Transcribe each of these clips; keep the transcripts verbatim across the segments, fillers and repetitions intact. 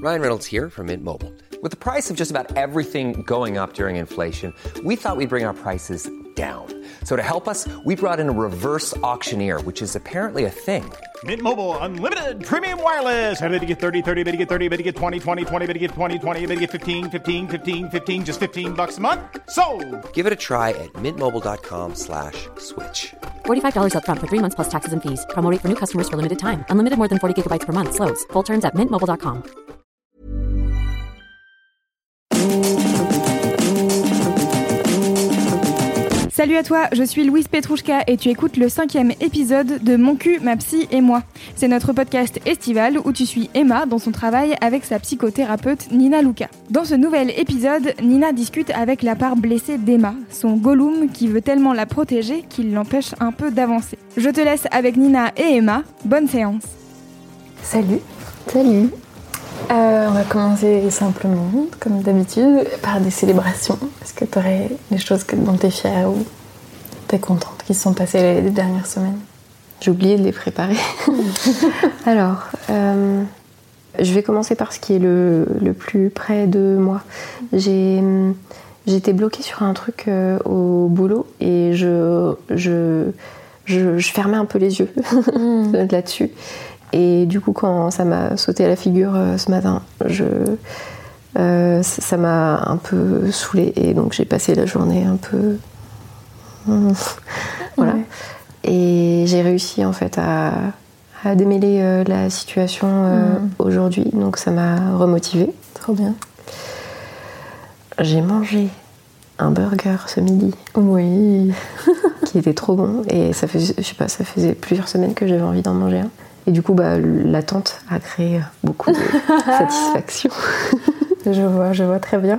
Ryan Reynolds here from Mint Mobile. With the price of just about everything going up during inflation, we thought we'd bring our prices down. So to help us, we brought in a reverse auctioneer, which is apparently a thing. Mint Mobile Unlimited Premium Wireless. How to get thirty, thirty, how to get thirty, how to get twenty, twenty, twenty, how to get twenty, twenty, how to get fifteen, fifteen, fifteen, fifteen, just fifteen bucks a month? Sold! Give it a try at mintmobile.com slash switch. forty-five dollars up front for three months plus taxes and fees. Promo rate for new customers for limited time. Unlimited more than forty gigabytes per month. Slows full terms at mint mobile dot com. Salut à toi, je suis Louise Petrouchka et tu écoutes le cinquième épisode de Mon cul, ma psy et moi. C'est notre podcast estival où tu suis Emma dans son travail avec sa psychothérapeute Nina Luca. Dans ce nouvel épisode, Nina discute avec la part blessée d'Emma, son Gollum qui veut tellement la protéger qu'il l'empêche un peu d'avancer. Je te laisse avec Nina et Emma, bonne séance. Salut. Salut. Euh, on va commencer simplement, comme d'habitude, par des célébrations. Est-ce que tu aurais des choses que, dont tu es fière ou tu es contente qui se sont passées les, les dernières semaines? J'ai oublié de les préparer. Alors, euh, je vais commencer par ce qui est le, le plus près de moi. J'ai, j'ai été bloquée sur un truc euh, au boulot et je, je, je, je fermais un peu les yeux là-dessus. Et du coup, quand ça m'a sauté à la figure euh, ce matin, je, euh, ça m'a un peu saoulée. Et donc, j'ai passé la journée un peu... voilà. Ouais. Et j'ai réussi, en fait, à, à démêler euh, la situation euh, mmh. aujourd'hui. Donc, ça m'a remotivée. Trop bien. J'ai mangé un burger ce midi. Oui. Qui était trop bon. Et ça faisait, je sais pas, ça faisait plusieurs semaines que j'avais envie d'en manger un. Et du coup, bah, l'attente a créé beaucoup de satisfaction. Je vois, je vois très bien.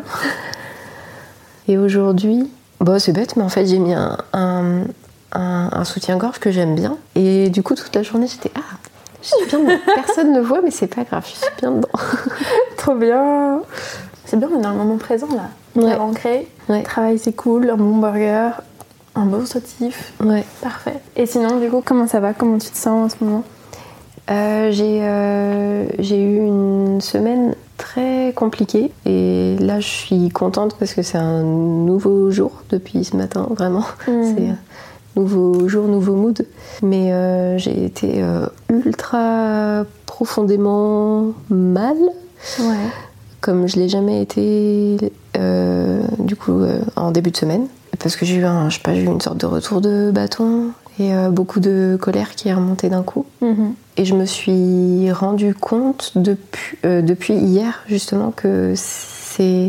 Et aujourd'hui, bah, c'est bête, mais en fait, j'ai mis un, un, un, un soutien-gorge que j'aime bien. Et du coup, toute la journée, j'étais « Ah, je suis bien dedans. » Personne ne voit, mais c'est pas grave, je suis bien dedans. Trop bien. C'est bien, on est dans le moment présent, là. On est ancré. Ouais. Le travail, c'est cool, un bon burger, un beau sautif. Ouais. Parfait. Et sinon, du coup, comment ça va? Comment tu te sens en ce moment? Euh, j'ai, euh, j'ai eu une semaine très compliquée et là je suis contente parce que c'est un nouveau jour depuis ce matin, vraiment. Mmh. C'est un nouveau jour, nouveau mood. Mais euh, j'ai été euh, ultra profondément mal, ouais. comme je l'ai jamais été euh, du coup euh, en début de semaine. Parce que j'ai eu, un, je sais pas, j'ai eu une sorte de retour de bâton et euh, beaucoup de colère qui est remontée d'un coup. Mmh. Et je me suis rendu compte depuis, euh, depuis hier justement que c'est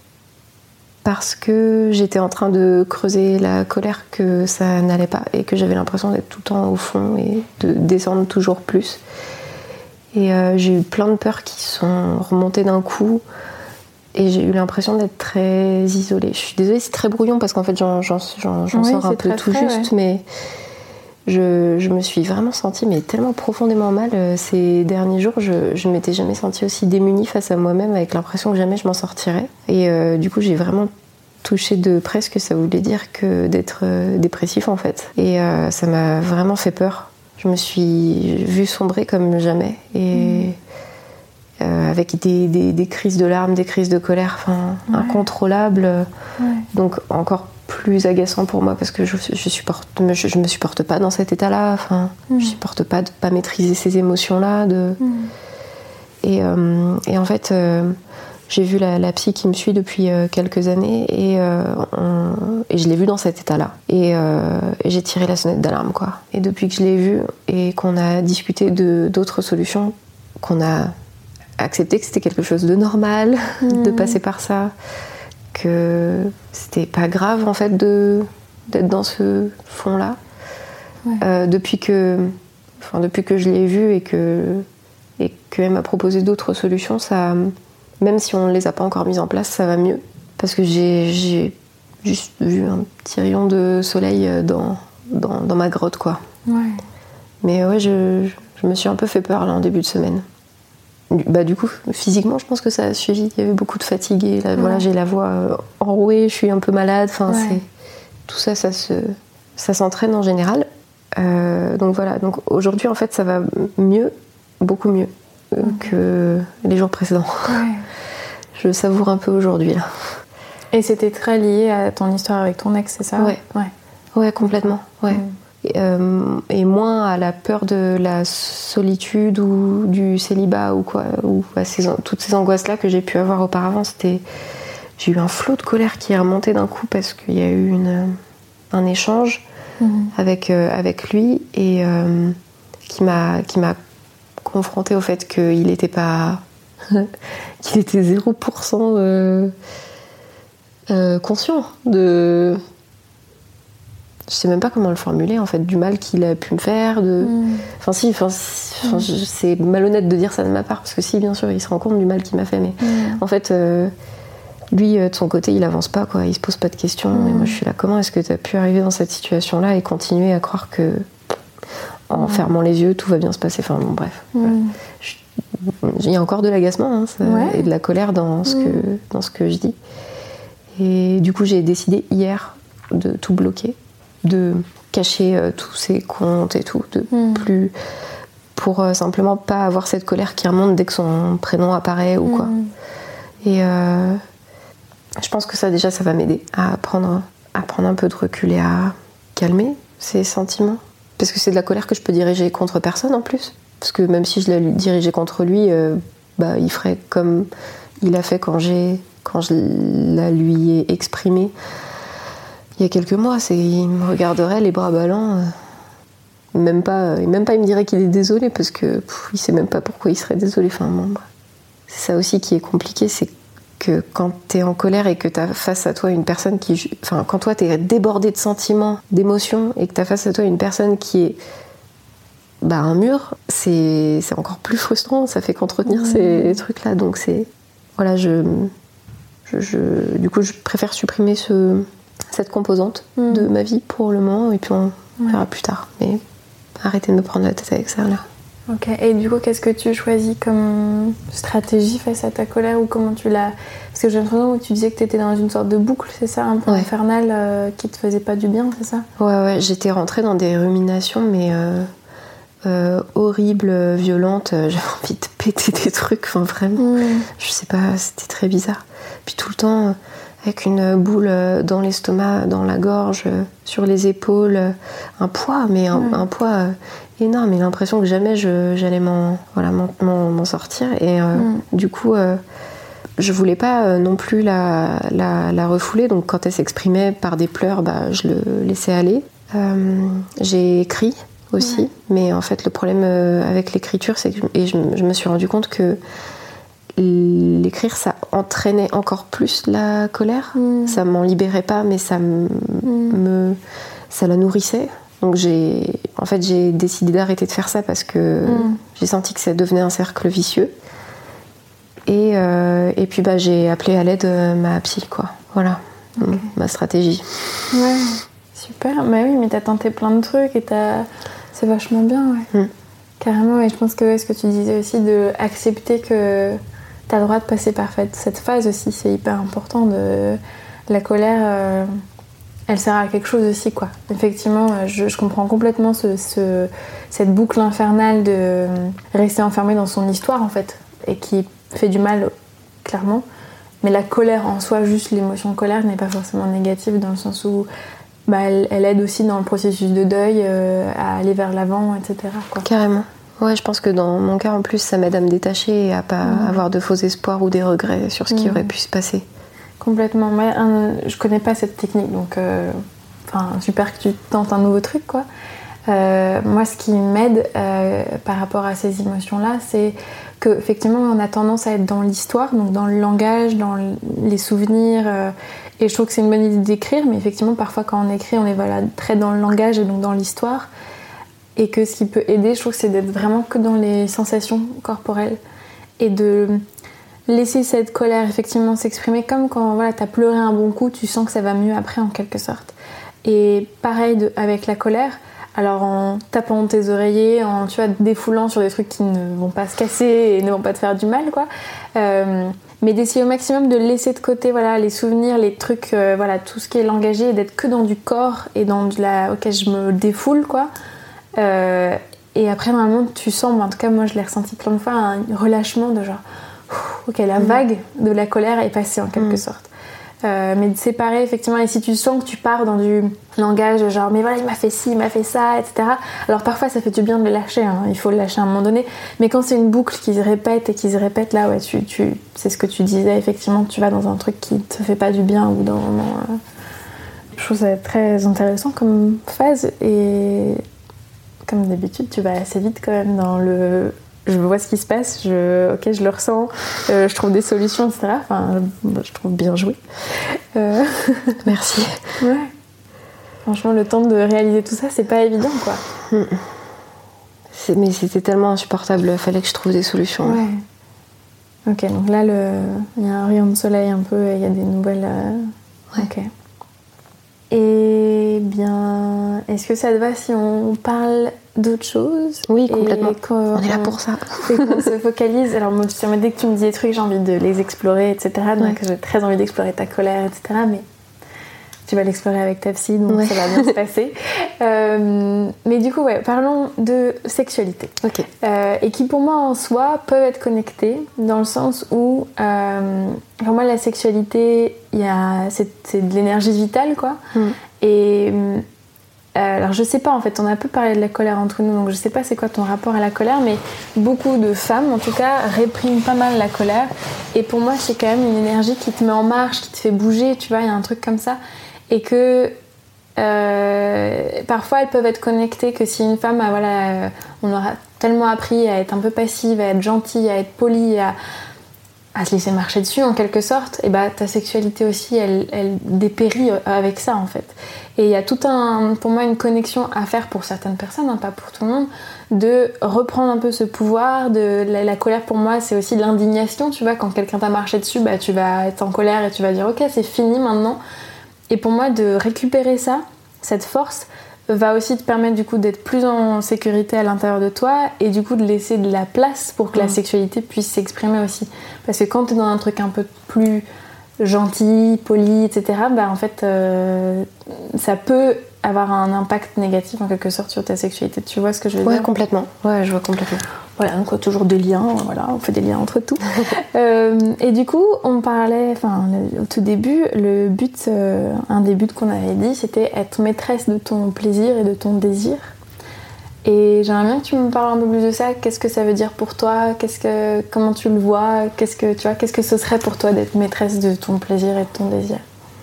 parce que j'étais en train de creuser la colère que ça n'allait pas et que j'avais l'impression d'être tout le temps au fond et de descendre toujours plus. Et euh, j'ai eu plein de peurs qui sont remontées d'un coup. Et j'ai eu l'impression d'être très isolée. Je suis désolée, c'est très brouillon parce qu'en fait j'en, j'en, j'en, j'en oui, sors un peu tout frais, juste, ouais. mais je, je me suis vraiment sentie mais tellement profondément mal ces derniers jours. Je, je ne m'étais jamais sentie aussi démunie face à moi-même avec l'impression que jamais je m'en sortirais. Et euh, du coup j'ai vraiment touché de près ce que ça voulait dire que d'être euh, dépressif en fait. Et euh, ça m'a vraiment fait peur. Je me suis vue sombrer comme jamais. Et... Mmh. Euh, avec des, des, des crises de larmes, des crises de colère, enfin ouais. incontrôlables, ouais. donc encore plus agaçant pour moi parce que je, je, supporte, je, je me supporte pas dans cet état-là, enfin mmh. je supporte pas de pas maîtriser ces émotions-là, de... mmh. et, euh, et en fait euh, j'ai vu la, la psy qui me suit depuis euh, quelques années et, euh, on, et je l'ai vue dans cet état-là et, euh, et j'ai tiré la sonnette d'alarme quoi. Et depuis que je l'ai vue et qu'on a discuté de, d'autres solutions, qu'on a accepter que c'était quelque chose de normal, mmh. de passer par ça, que c'était pas grave en fait de, d'être dans ce fond-là. Ouais. Euh, depuis que, enfin, depuis que je l'ai vu et que et qu'elle m'a proposé d'autres solutions, ça, même si on ne les a pas encore mises en place, ça va mieux. Parce que j'ai, j'ai juste vu un petit rayon de soleil dans, dans, dans ma grotte, quoi. Ouais. Mais ouais, je, je me suis un peu fait peur là en début de semaine. Bah, du coup, physiquement, je pense que ça a suivi. Il y avait beaucoup de fatigue. Et là, ouais. voilà, j'ai la voix enrouée, je suis un peu malade. Enfin, ouais. c'est... Tout ça, ça, se... ça s'entraîne en général. Euh, donc voilà. Donc, aujourd'hui, en fait, ça va mieux, beaucoup mieux. euh, que les jours précédents. Ouais. Je savoure un peu aujourd'hui là. Et c'était très lié à ton histoire avec ton ex, c'est ça? Ouais. Ouais, ouais complètement. Ouais. Mm. Et, euh, et moins à la peur de la solitude ou du célibat ou quoi, ou à ces, toutes ces angoisses là que j'ai pu avoir auparavant. C'était, j'ai eu un flot de colère qui est remonté d'un coup parce qu'il y a eu une, un échange mm. avec, euh, avec lui et euh, qui m'a, qui m'a confrontée au fait qu'il n'était pas qu'il était zéro pour cent euh, euh, conscient de... Je sais même pas comment le formuler, en fait, du mal qu'il a pu me faire. De... Mm. Enfin si, enfin, si mm. c'est malhonnête de dire ça de ma part, parce que si, bien sûr, il se rend compte du mal qu'il m'a fait, mais mm. en fait, euh, lui, de son côté, il avance pas, quoi, il se pose pas de questions, mm. et moi je suis là, comment est-ce que tu as pu arriver dans cette situation-là et continuer à croire que, en mm. fermant les yeux, tout va bien se passer, enfin bon, bref. Mm. Voilà. Je... Il y a encore de l'agacement hein, ça, ouais. et de la colère dans ce, mmh. que, dans ce que je dis. Et du coup, j'ai décidé hier de tout bloquer, de cacher euh, tous ces comptes et tout, de mmh. plus, pour euh, simplement pas avoir cette colère qui remonte dès que son prénom apparaît ou quoi. Mmh. Et euh, je pense que ça, déjà, ça va m'aider à prendre, à prendre un peu de recul et à calmer ces sentiments. Parce que c'est de la colère que je peux diriger contre personne en plus. Parce que même si je l'ai dirigé contre lui, euh, bah, il ferait comme il a fait quand, j'ai, quand je la lui ai exprimé il y a quelques mois. C'est, il me regarderait les bras ballants. Euh, même, pas, même pas il me dirait qu'il est désolé parce que pff, il sait même pas pourquoi il serait désolé. Enfin, bon, c'est ça aussi qui est compliqué, c'est que quand t'es en colère et que t'as face à toi une personne qui... Enfin, quand toi t'es débordé de sentiments, d'émotions et que t'as face à toi une personne qui est... Bah, un mur, c'est, c'est encore plus frustrant, ça fait qu'entretenir mmh. ces trucs-là. Donc, c'est. Voilà, je, je, je. Du coup, je préfère supprimer ce, cette composante mmh. de ma vie pour le moment, et puis on ouais. verra plus tard. Mais arrêtez de me prendre la tête avec ça, là. Ok, et du coup, qu'est-ce que tu choisis comme stratégie face à ta colère ou comment tu l'as. Parce que j'ai l'impression que tu disais que tu étais dans une sorte de boucle, c'est ça, un peu ouais. infernale, euh, qui te faisait pas du bien, c'est ça? Ouais, ouais, j'étais rentrée dans des ruminations, mais. Euh... Euh, horrible, violente, euh, j'avais envie de péter des trucs, enfin vraiment, mmh. je sais pas, c'était très bizarre. Puis tout le temps, euh, avec une boule euh, dans l'estomac, dans la gorge, euh, sur les épaules, euh, un poids, mais un, mmh. un poids euh, énorme, et l'impression que jamais je, j'allais m'en, voilà, m'en, m'en, m'en sortir. Et euh, mmh. du coup, euh, je voulais pas euh, non plus la, la, la refouler, donc quand elle s'exprimait par des pleurs, bah, je le laissais aller. Euh, j'ai écrit aussi, ouais. mais en fait le problème avec l'écriture, c'est que et je, je me suis rendu compte que l'écrire, ça entraînait encore plus la colère. Mmh. Ça m'en libérait pas, mais ça me, mmh. me ça la nourrissait. Donc j'ai en fait j'ai décidé d'arrêter de faire ça parce que mmh. j'ai senti que ça devenait un cercle vicieux. Et euh, et puis bah j'ai appelé à l'aide ma psy, quoi. Voilà, okay. ma stratégie. Ouais, super. Mais oui, mais t'as tenté plein de trucs et t'as c'est vachement bien, ouais. Mm. Carrément, et je pense que ouais, ce que tu disais aussi, de accepter que t'as le droit de passer par cette phase aussi, c'est hyper important. De la colère, euh, elle sert à quelque chose aussi, quoi. Effectivement, je, je comprends complètement ce, ce, cette boucle infernale de rester enfermé dans son histoire, en fait, et qui fait du mal, clairement. Mais la colère en soi, juste l'émotion de colère, n'est pas forcément négative dans le sens où bah, elle, elle aide aussi dans le processus de deuil euh, à aller vers l'avant, et cetera, quoi. Carrément. Ouais, je pense que dans mon cas, en plus, ça m'aide à me détacher et à pas mmh. avoir de faux espoirs ou des regrets sur ce qui mmh. aurait pu se passer. Complètement. Moi, un, je connais pas cette technique, donc euh, super que tu tentes un nouveau truc, quoi. Euh, moi, ce qui m'aide euh, par rapport à ces émotions-là, c'est qu'effectivement, on a tendance à être dans l'histoire, donc dans le langage, dans les souvenirs. Euh, et je trouve que c'est une bonne idée d'écrire, mais effectivement, parfois, quand on écrit, on est voilà, très dans le langage et donc dans l'histoire. Et que ce qui peut aider, je trouve que c'est d'être vraiment que dans les sensations corporelles. Et de laisser cette colère, effectivement, s'exprimer comme quand voilà, t'as pleuré un bon coup, tu sens que ça va mieux après, en quelque sorte. Et pareil de, avec la colère. Alors en tapant tes oreillers, en tu vois, défoulant sur des trucs qui ne vont pas se casser et ne vont pas te faire du mal, quoi. Euh, mais d'essayer au maximum de laisser de côté voilà, les souvenirs, les trucs, euh, voilà, tout ce qui est langagé, et d'être que dans du corps et dans de la... ok, je me défoule, quoi. Euh, et après normalement tu sens, en tout cas moi je l'ai ressenti plein de fois, un relâchement de genre ok, la vague de la colère est passée en quelque mmh. sorte. Euh, mais de séparer effectivement, et si tu sens que tu pars dans du langage genre mais voilà il m'a fait ci, il m'a fait ça, et cetera. Alors parfois ça fait du bien de le lâcher, hein. Il faut le lâcher à un moment donné, mais quand c'est une boucle qui se répète et qui se répète, là ouais, tu, tu, c'est ce que tu disais, effectivement tu vas dans un truc qui te fait pas du bien au bout d'un moment. Euh... Je trouve ça très intéressant comme phase, et comme d'habitude tu vas assez vite quand même dans le je vois ce qui se passe, je, ok, je le ressens, euh, je trouve des solutions, et cetera. Enfin, je, je trouve bien joué. Euh... Merci. Ouais. Franchement, le temps de réaliser tout ça, c'est pas évident, quoi. Mmh. C'est, mais c'était tellement insupportable, il fallait que je trouve des solutions. Ouais. Ok, donc là, le... il y a un rayon de soleil un peu, et il y a des nouvelles... Euh... Ouais. Ok. Et bien, est-ce que ça te va si on parle d'autres choses? Oui, complètement. On est là pour ça. Et qu'on se focalise. Alors, moi, dès que tu me dis des trucs, j'ai envie de les explorer, et cetera. Donc, ouais. j'ai très envie d'explorer ta colère, et cetera. Mais tu vas l'explorer avec ta psy, donc ouais. ça va bien se passer. Euh, mais du coup, ouais, parlons de sexualité. Ok. Euh, et qui, pour moi, en soi, peuvent être connectés dans le sens où, euh, pour moi, la sexualité, y a, c'est, c'est de l'énergie vitale, quoi. Mm. Et euh, alors, je sais pas, en fait, on a un peu parlé de la colère entre nous, donc je sais pas c'est quoi ton rapport à la colère, mais beaucoup de femmes, en tout cas, répriment pas mal la colère. Et pour moi, c'est quand même une énergie qui te met en marche, qui te fait bouger, tu vois, il y a un truc comme ça. Et que euh, parfois elles peuvent être connectées, que si une femme, ah, voilà, euh, on aura tellement appris à être un peu passive, à être gentille, à être polie, à, à se laisser marcher dessus en quelque sorte, et bah ta sexualité aussi elle, elle dépérit avec ça en fait. Et il y a tout un, pour moi, une connexion à faire pour certaines personnes, hein, pas pour tout le monde, de reprendre un peu ce pouvoir. De la, la colère pour moi c'est aussi de l'indignation, tu vois, quand quelqu'un t'a marché dessus, bah tu vas être en colère et tu vas dire ok c'est fini maintenant. Et pour moi, de récupérer ça, cette force, va aussi te permettre du coup d'être plus en sécurité à l'intérieur de toi et du coup de laisser de la place pour que mmh. la sexualité puisse s'exprimer aussi. Parce que quand t'es dans un truc un peu plus gentil, poli, et cetera, bah en fait, euh, ça peut avoir un impact négatif en quelque sorte sur ta sexualité. Tu vois ce que je veux ouais, dire ? Ouais, complètement. Ouais, je vois complètement. Voilà, donc toujours des liens, voilà, on fait des liens entre tout. euh, et du coup, on parlait, enfin, au tout début, le but, euh, un des buts qu'on avait dit, c'était être maîtresse de ton plaisir et de ton désir. Et j'aimerais bien que tu me parles un peu plus de ça. Qu'est-ce que ça veut dire pour toi ? Qu'est-ce que, comment tu le vois ? Qu'est-ce que, tu vois, qu'est-ce que ce serait pour toi d'être maîtresse de ton plaisir et de ton désir ?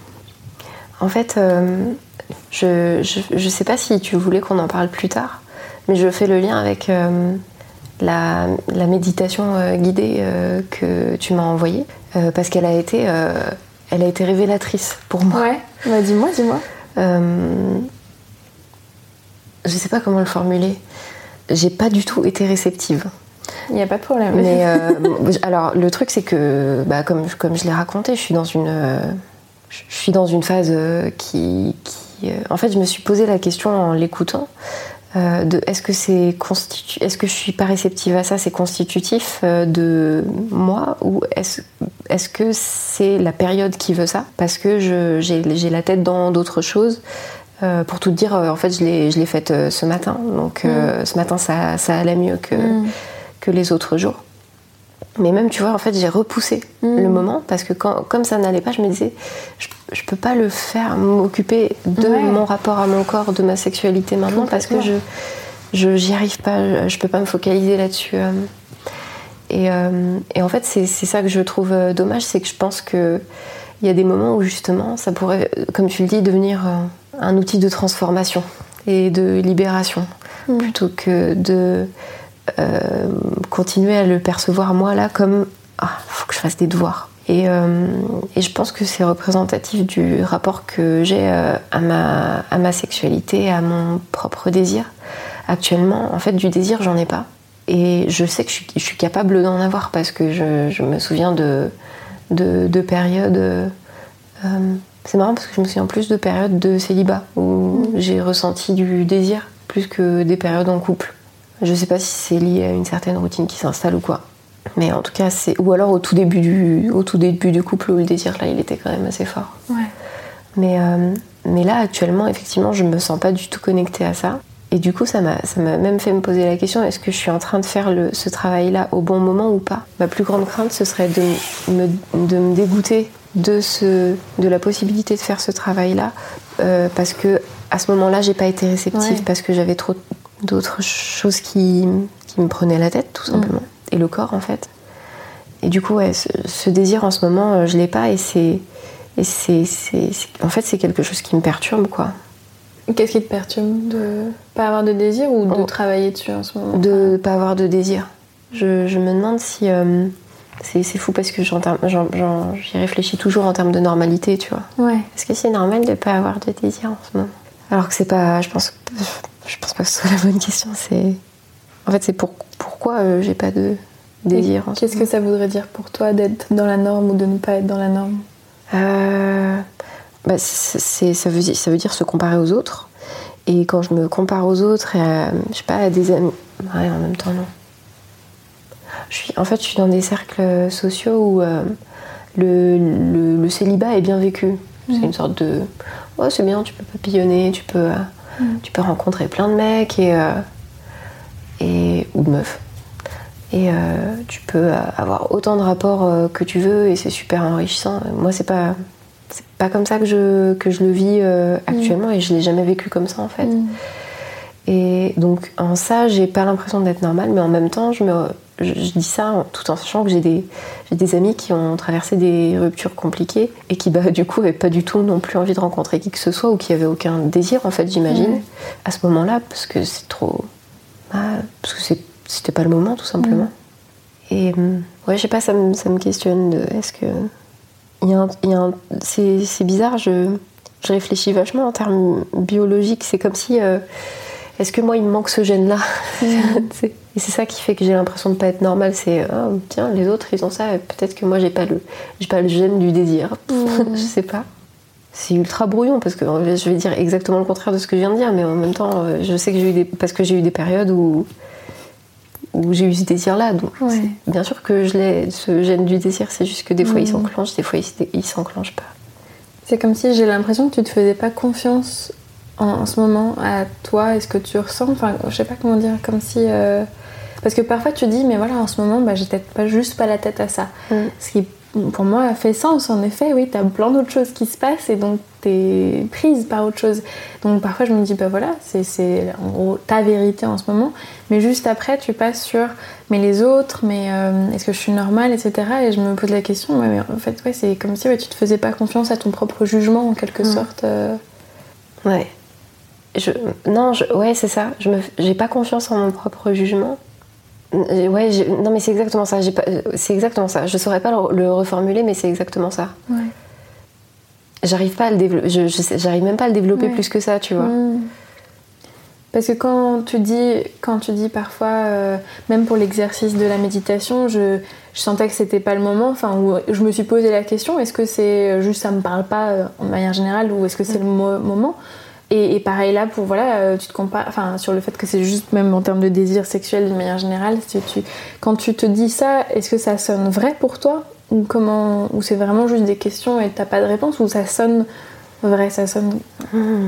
En fait, euh, je, je, je sais pas si tu voulais qu'on en parle plus tard, mais je fais le lien avec... Euh, La, la méditation euh, guidée euh, que tu m'as envoyée euh, parce qu'elle a été euh, elle a été révélatrice pour moi. Ouais, bah dis-moi, dis-moi. Euh, je sais pas comment le formuler. J'ai pas du tout été réceptive. Il y a pas de problème. Mais euh, alors le truc c'est que bah, comme comme je l'ai raconté, je suis dans une euh, je suis dans une phase euh, qui qui euh, en fait je me suis posé la question en l'écoutant. Euh, de est-ce que c'est constitu- est-ce que je suis pas réceptive à ça, c'est constitutif euh, de moi ou est-ce, est-ce que c'est la période qui veut ça parce que je, j'ai, j'ai la tête dans d'autres choses euh, pour tout te dire euh, en fait je l'ai, je l'ai faite euh, ce matin donc euh, mmh. ce matin ça, ça allait mieux que, mmh. que les autres jours mais même tu vois en fait j'ai repoussé mmh. le moment parce que quand, comme ça n'allait pas je me disais je, je peux pas le faire m'occuper de ouais. mon rapport à mon corps de ma sexualité maintenant parce que je, je j'y arrive pas je peux pas me focaliser là-dessus et, euh, et en fait c'est, c'est ça que je trouve dommage c'est que je pense que il y a des moments où justement ça pourrait comme tu le dis devenir un outil de transformation et de libération mmh. plutôt que de Euh, continuer à le percevoir moi là comme ah faut que je fasse des devoirs et, euh, et je pense que c'est représentatif du rapport que j'ai euh, à, ma, à ma sexualité, à mon propre désir actuellement. En fait du désir j'en ai pas et je sais que je suis, je suis capable d'en avoir parce que je, je me souviens de, de, de périodes euh, c'est marrant parce que je me souviens plus de périodes de célibat où mmh. j'ai ressenti du désir plus que des périodes en couple. Je sais pas si c'est lié à une certaine routine qui s'installe ou quoi. Mais en tout cas, c'est... Ou alors au tout début du, au tout début du couple où le désir, là, il était quand même assez fort. Ouais. Mais, euh, mais là, actuellement, effectivement, je me sens pas du tout connectée à ça. Et du coup, ça m'a, ça m'a même fait me poser la question, est-ce que je suis en train de faire le, ce travail-là au bon moment ou pas ? Ma plus grande crainte, ce serait de me, de me dégoûter de, ce, de la possibilité de faire ce travail-là, euh, parce que à ce moment-là, j'ai pas été réceptive, ouais. parce que j'avais trop d'autres choses qui, qui me prenaient la tête, tout simplement. Mmh. Et le corps, en fait. Et du coup, ouais, ce, ce désir, en ce moment, je l'ai pas, et c'est... Et c'est, c'est, c'est, en fait, c'est quelque chose qui me perturbe, quoi. Qu'est-ce qui te perturbe ? De pas avoir de désir ou de oh. travailler dessus en ce moment ? De pas avoir de désir. Je, je me demande si... Euh, c'est, c'est fou parce que j'en, j'en, j'en, j'y réfléchis toujours en termes de normalité, tu vois. Ouais. Est-ce que c'est normal de pas avoir de désir en ce moment ? Alors que c'est pas... Je pense, je pense pas que ce soit la bonne question. C'est... En fait, c'est pour, pourquoi euh, j'ai pas de désir en ce moment. Qu'est-ce que ça voudrait dire pour toi d'être dans la norme ou de ne pas être dans la norme ? Euh, bah c'est, c'est, ça, veut dire, ça veut dire se comparer aux autres. Et quand je me compare aux autres, et à, je sais pas, à des amis... Ouais, en même temps, non. Je suis, en fait, je suis dans des cercles sociaux où euh, le, le, le célibat est bien vécu. Mmh. C'est une sorte de... Oh, c'est bien, tu peux papillonner, tu peux, euh, mmh. tu peux rencontrer plein de mecs et, euh, et, ou de meufs. Et euh, tu peux avoir autant de rapports euh, que tu veux et c'est super enrichissant. Moi, c'est pas, c'est pas comme ça que je, que je le vis euh, actuellement mmh. et je l'ai jamais vécu comme ça en fait. Mmh. Et donc en ça, j'ai pas l'impression d'être normale, mais en même temps, je, me, je, je dis ça tout en sachant que j'ai des, j'ai des amis qui ont traversé des ruptures compliquées et qui bah, du coup avaient pas du tout non plus envie de rencontrer qui que ce soit ou qui avaient aucun désir en fait, j'imagine, mmh. à ce moment-là, parce que c'est trop... Bah, parce que c'est c'était pas le moment tout simplement. Mmh. Et ouais, je sais pas, ça me, ça me questionne de est-ce que il y a un, il y a un, c'est, c'est bizarre, je, je réfléchis vachement en termes biologiques, c'est comme si euh, est-ce que moi il me manque ce gène là mmh. Et c'est ça qui fait que j'ai l'impression de pas être normale, c'est oh, tiens les autres ils ont ça et peut-être que moi j'ai pas le j'ai pas le gène du désir. Mmh. Je sais pas. C'est ultra brouillon parce que je vais dire exactement le contraire de ce que je viens de dire, mais en même temps je sais que j'ai eu des parce que j'ai eu des périodes où où j'ai eu ce désir-là, donc ouais. bien sûr que je l'ai, ce gène du désir, c'est juste que des fois mmh. il s'enclenche, des fois il, il s'enclenche pas. C'est comme si j'ai l'impression que tu te faisais pas confiance en, en ce moment à toi, est-ce que tu ressens, enfin je sais pas comment dire, comme si... Euh... Parce que parfois tu dis, mais voilà, en ce moment, bah, j'ai peut-être pas, juste pas la tête à ça. Mmh. Ce qui pour moi fait sens, en effet, oui, t'as plein d'autres choses qui se passent et donc t'es prise par autre chose. Donc parfois je me dis, bah voilà, c'est, c'est en gros ta vérité en ce moment, mais juste après tu passes sur, mais les autres, mais euh, est-ce que je suis normale, et cetera. Et je me pose la question, ouais, mais en fait, ouais, c'est comme si ouais, tu te faisais pas confiance à ton propre jugement en quelque mmh. sorte. Euh... Ouais. Je, non, je, ouais, c'est ça, je me, j'ai pas confiance en mon propre jugement. Ouais, j'ai, non mais c'est exactement ça, j'ai pas, c'est exactement ça. Je saurais pas le, le reformuler, mais c'est exactement ça. Ouais. J'arrive pas à le développer, je, je sais, j'arrive même pas à le développer ouais. plus que ça, tu vois. Mmh. Parce que quand tu dis, quand tu dis parfois, euh, même pour l'exercice de la méditation, je, je sentais que c'était pas le moment. Enfin, où je me suis posé la question, est-ce que c'est juste ça me parle pas euh, en manière générale, ou est-ce que c'est mmh. le mo- moment? Et, et pareil là, pour voilà, euh, tu te compares, enfin sur le fait que c'est juste même en termes de désir sexuel d'une manière générale. Si tu, quand tu te dis ça, est-ce que ça sonne vrai pour toi, ou comment, ou c'est vraiment juste des questions et t'as pas de réponse, ou ça sonne vrai, ça sonne. Mmh.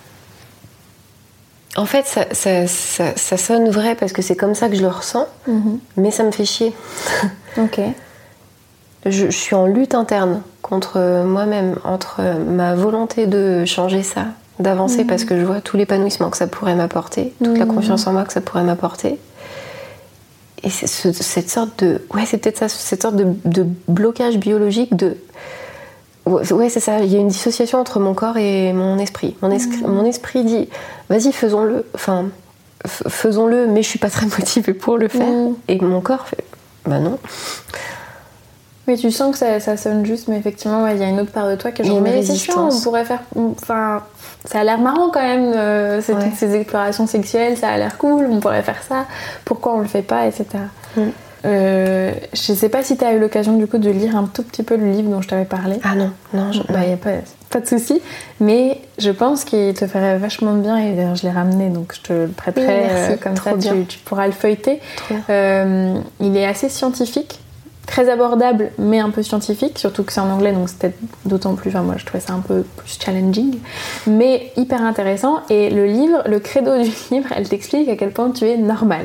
En fait, ça, ça, ça, ça sonne vrai parce que c'est comme ça que je le ressens, mmh. mais ça me fait chier. Ok. Je, je suis en lutte interne contre moi-même, entre ma volonté de changer ça, d'avancer mmh. parce que je vois tout l'épanouissement que ça pourrait m'apporter, toute mmh. la confiance en moi que ça pourrait m'apporter. Et c'est ce, cette sorte de... Ouais, c'est peut-être ça, cette sorte de, de blocage biologique de... Ouais, c'est ça, il y a une dissociation entre mon corps et mon esprit. Mon, escri, mmh. mon esprit dit, vas-y, faisons-le, enfin, f- faisons-le, mais je suis pas très motivée pour le faire. Mmh. Et mon corps fait, bah non. Mais tu sens que ça, ça sonne juste, mais effectivement, il ouais, y a une autre part de toi qui est genre, mais c'est chiant, on pourrait faire... Enfin, ça a l'air marrant quand même, euh, c'est ouais. toutes ces explorations sexuelles, ça a l'air cool, on pourrait faire ça, pourquoi on le fait pas, et cetera. Mmh. Euh, je sais pas si tu as eu l'occasion du coup de lire un tout petit peu le livre dont je t'avais parlé. Ah non, non, je... bah, y a pas, pas de souci, mais je pense qu'il te ferait vachement bien, et d'ailleurs je l'ai ramené donc je te le prêterai, oui, euh, comme ça tu, tu pourras le feuilleter. Euh, il est assez scientifique très abordable mais un peu scientifique, surtout que c'est en anglais donc c'était d'autant plus, enfin moi je trouvais ça un peu plus challenging mais hyper intéressant. Et le livre, le credo du livre, elle t'explique à quel point tu es normal.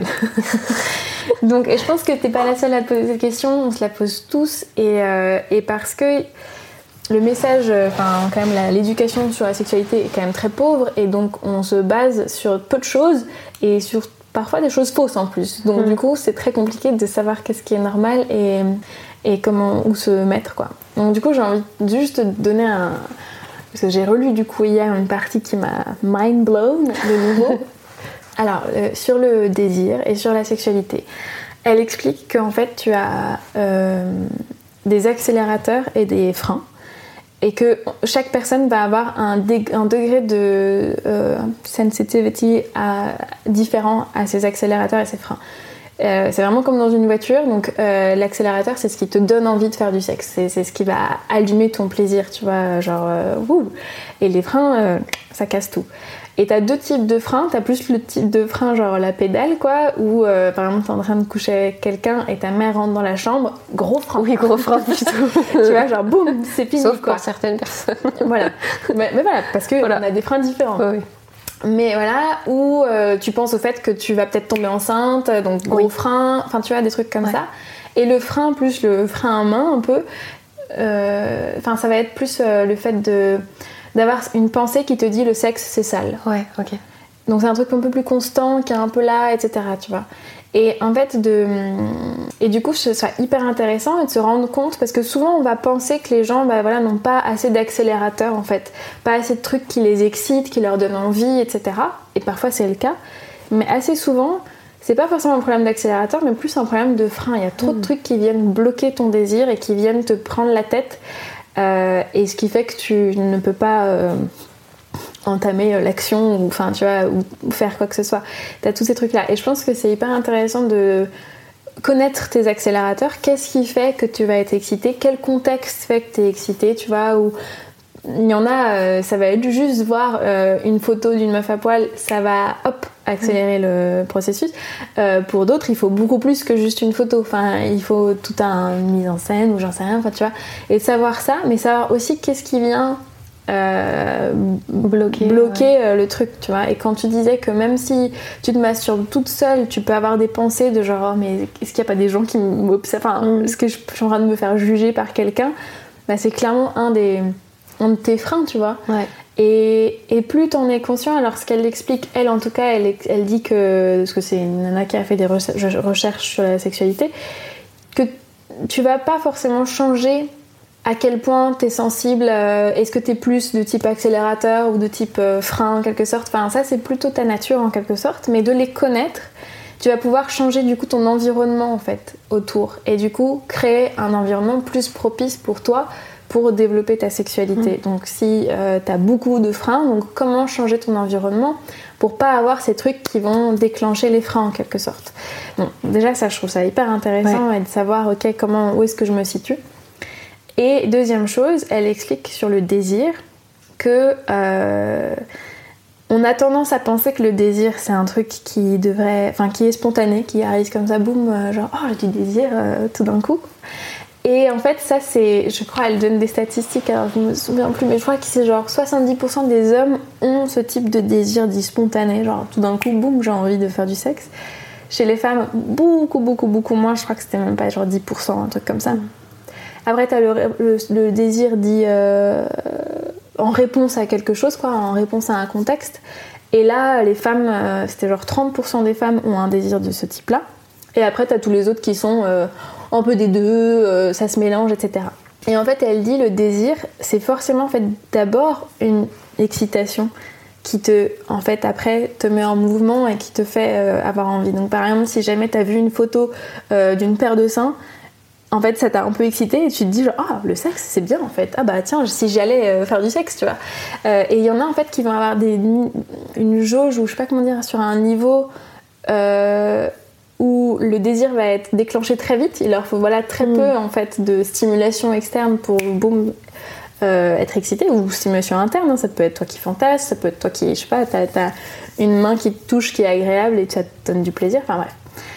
Donc et je pense que t'es pas la seule à te poser cette question, on se la pose tous et, euh, et parce que le message, enfin quand même la, l'éducation sur la sexualité est quand même très pauvre et donc on se base sur peu de choses et sur parfois des choses fausses en plus. Donc mmh. du coup, c'est très compliqué de savoir qu'est-ce qui est normal et, et comment, où se mettre, quoi. Donc du coup, j'ai envie de juste te donner un... Parce que j'ai relu du coup hier une partie qui m'a mind blown de nouveau. Alors, euh, sur le désir et sur la sexualité. Elle explique qu'en fait, tu as euh, des accélérateurs et des freins. Et que chaque personne va avoir un, dé- un degré de euh, sensitivity à, différent à ses accélérateurs et ses freins. Euh, c'est vraiment comme dans une voiture, donc euh, l'accélérateur c'est ce qui te donne envie de faire du sexe, c'est, c'est ce qui va allumer ton plaisir, tu vois, genre euh, wouh. Et les freins, euh, ça casse tout. Et t'as deux types de freins, t'as plus le type de frein genre la pédale quoi, où euh, par exemple t'es en train de coucher avec quelqu'un et ta mère rentre dans la chambre, gros frein. Oui, gros frein plutôt. Tu vois, genre boum, c'est fini. Sauf quoi. pour certaines personnes. Voilà. Mais, mais voilà, parce que voilà. on a des freins différents. Oui, oui. Mais voilà, où euh, tu penses au fait que tu vas peut-être tomber enceinte, donc gros oui. frein, enfin tu vois, des trucs comme ouais. ça. Et le frein plus le frein à main un peu, enfin euh, ça va être plus euh, le fait de... d'avoir une pensée qui te dit le sexe c'est sale. Ouais, ok. Donc c'est un truc un peu plus constant, qui est un peu là, et cetera. Tu vois. Et en fait, de... et du coup, ce serait hyper intéressant de se rendre compte, parce que souvent on va penser que les gens bah, voilà, n'ont pas assez d'accélérateurs en fait, pas assez de trucs qui les excitent, qui leur donnent envie, et cetera. Et parfois c'est le cas, mais assez souvent, c'est pas forcément un problème d'accélérateur, mais plus un problème de frein. Il y a trop mmh. de trucs qui viennent bloquer ton désir et qui viennent te prendre la tête. Euh, et ce qui fait que tu ne peux pas euh, entamer l'action ou, enfin, tu vois, ou, ou faire quoi que ce soit. T'as tous ces trucs là et je pense que c'est hyper intéressant de connaître tes accélérateurs. Qu'est-ce qui fait que tu vas être excité, quel contexte fait que tu es excité, tu vois, ou il y en a, euh, ça va être juste voir euh, une photo d'une meuf à poil, ça va hop accélérer mmh. le processus. Euh, pour d'autres, il faut beaucoup plus que juste une photo. Enfin, il faut tout un une mise en scène ou j'en sais rien. Enfin, tu vois. Et savoir ça, mais savoir aussi qu'est-ce qui vient euh, bloquer, bloquer ouais. euh, le truc, tu vois. Et quand tu disais que même si tu te masturbes toute seule, tu peux avoir des pensées de genre, oh, mais est-ce qu'il n'y a pas des gens qui m'observent, enfin, mmh. est-ce que je, je suis en train de me faire juger par quelqu'un? Bah, c'est clairement un des un de tes freins, tu vois. Ouais. Et, et plus t'en es conscient, alors ce qu'elle explique, elle en tout cas, elle, elle dit que, parce que c'est une nana qui a fait des recherches sur la sexualité, que tu vas pas forcément changer à quel point t'es sensible, euh, est-ce que t'es plus de type accélérateur ou de type euh, frein en quelque sorte, enfin ça c'est plutôt ta nature en quelque sorte, mais de les connaître, tu vas pouvoir changer du coup ton environnement en fait autour, et du coup créer un environnement plus propice pour toi, pour développer ta sexualité. Mmh. Donc si euh, t'as beaucoup de freins, donc comment changer ton environnement pour pas avoir ces trucs qui vont déclencher les freins en quelque sorte. Bon, déjà ça je trouve ça hyper intéressant ouais. et de savoir ok comment, où est-ce que je me situe. Et deuxième chose, elle explique sur le désir que euh, on a tendance à penser que le désir c'est un truc qui devrait, enfin qui est spontané, qui arrive comme ça, boum, euh, genre oh j'ai du désir euh, tout d'un coup. Et en fait, ça c'est, je crois, elle donne des statistiques, alors je me souviens plus, mais je crois que c'est genre soixante-dix pour cent des hommes ont ce type de désir dit spontané, genre tout d'un coup, boum, j'ai envie de faire du sexe. Chez les femmes, beaucoup, beaucoup, beaucoup moins, je crois que c'était même pas genre dix pour cent, un truc comme ça. Après, t'as le, le, le désir dit euh, en réponse à quelque chose, quoi, en réponse à un contexte. Et là, les femmes, euh, c'était genre trente pour cent des femmes ont un désir de ce type-là. Et après, t'as tous les autres qui sont euh, un peu des deux, euh, ça se mélange, et cetera. Et en fait, elle dit le désir, c'est forcément en fait d'abord une excitation qui te, en fait, après, te met en mouvement et qui te fait euh, avoir envie. Donc, par exemple, si jamais t'as vu une photo euh, d'une paire de seins, en fait, ça t'a un peu excité et tu te dis genre, ah, le sexe, c'est bien en fait. Ah bah tiens, si j'allais euh, faire du sexe, tu vois. Euh, et il y en a en fait qui vont avoir des, une jauge ou je sais pas comment dire, sur un niveau euh, où le désir va être déclenché très vite. Il leur faut voilà très mmh. peu en fait de stimulation externe pour boum euh, être excité, ou stimulation interne. Hein. Ça peut être toi qui fantasme, ça peut être toi qui, je sais pas, t'as, t'as une main qui te touche qui est agréable et ça te donne du plaisir. Enfin bref.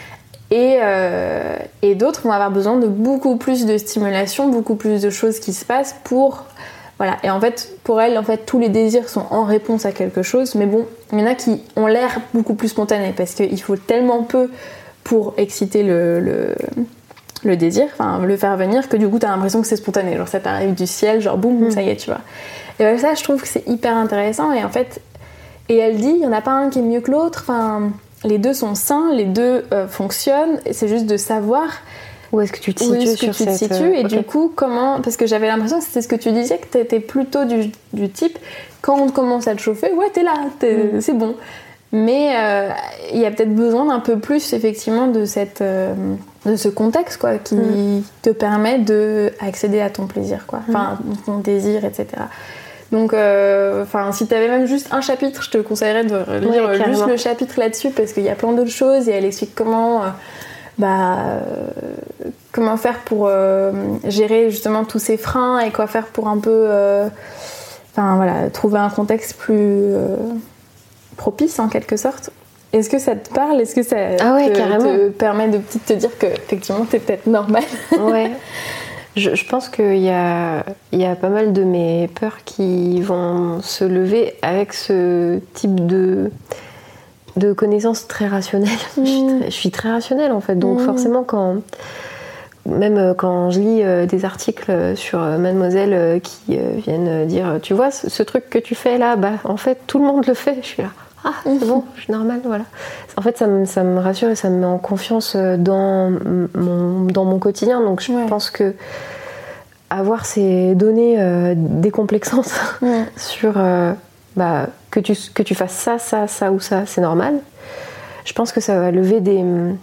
Et, euh, et d'autres vont avoir besoin de beaucoup plus de stimulation, beaucoup plus de choses qui se passent pour... Voilà. Et en fait, pour elles, en fait, tous les désirs sont en réponse à quelque chose. Mais bon, il y en a qui ont l'air beaucoup plus spontanés parce qu'il faut tellement peu pour exciter le, le, le désir, enfin le faire venir, que du coup, t'as l'impression que c'est spontané. Genre ça t'arrive du ciel, genre boum, mmh. ça y est, tu vois. Et ben, ça, je trouve que c'est hyper intéressant. Et en fait, et elle dit, il n'y en a pas un qui est mieux que l'autre. Enfin... Les deux sont sains, les deux euh, fonctionnent, c'est juste de savoir où est-ce que tu te situes, est-ce que sur tu cette... te situes et okay. du coup comment, parce que j'avais l'impression que c'était ce que tu disais, que t'étais plutôt du, du type quand on commence à te chauffer, ouais t'es là, t'es, mm. c'est bon, mais il euh, y a peut-être besoin d'un peu plus effectivement de cette euh, de ce contexte quoi, qui mm. te permet de accéder à ton plaisir quoi, enfin mm. ton désir, et cetera. Donc, euh, si t'avais même juste un chapitre, je te conseillerais de lire ouais, juste le chapitre là-dessus parce qu'il y a plein d'autres choses et elle explique comment, euh, bah, euh, comment faire pour euh, gérer justement tous ces freins et quoi faire pour un peu, euh, enfin voilà, trouver un contexte plus euh, propice en quelque sorte. Est-ce que ça te parle ? Est-ce que ça ah ouais, te, te permet de te dire que effectivement t'es peut-être normale ? Ouais. Je, je pense qu'il y a, il y a pas mal de mes peurs qui vont se lever avec ce type de, de connaissances très rationnelles. Mmh. Je, suis très, je suis très rationnelle en fait, donc mmh. forcément quand... Même quand je lis des articles sur Mademoiselle qui viennent dire « Tu vois, ce truc que tu fais là, bah en fait tout le monde le fait », je suis là. Ah, c'est bon, je suis normale, voilà. En fait, ça me, ça me rassure et ça me met en confiance dans mon, dans mon quotidien. Donc, je ouais. pense que avoir ces données euh, décomplexantes ouais. sur euh, bah, que, tu, que tu fasses ça, ça, ça ou ça, c'est normal. Je pense que ça va lever des,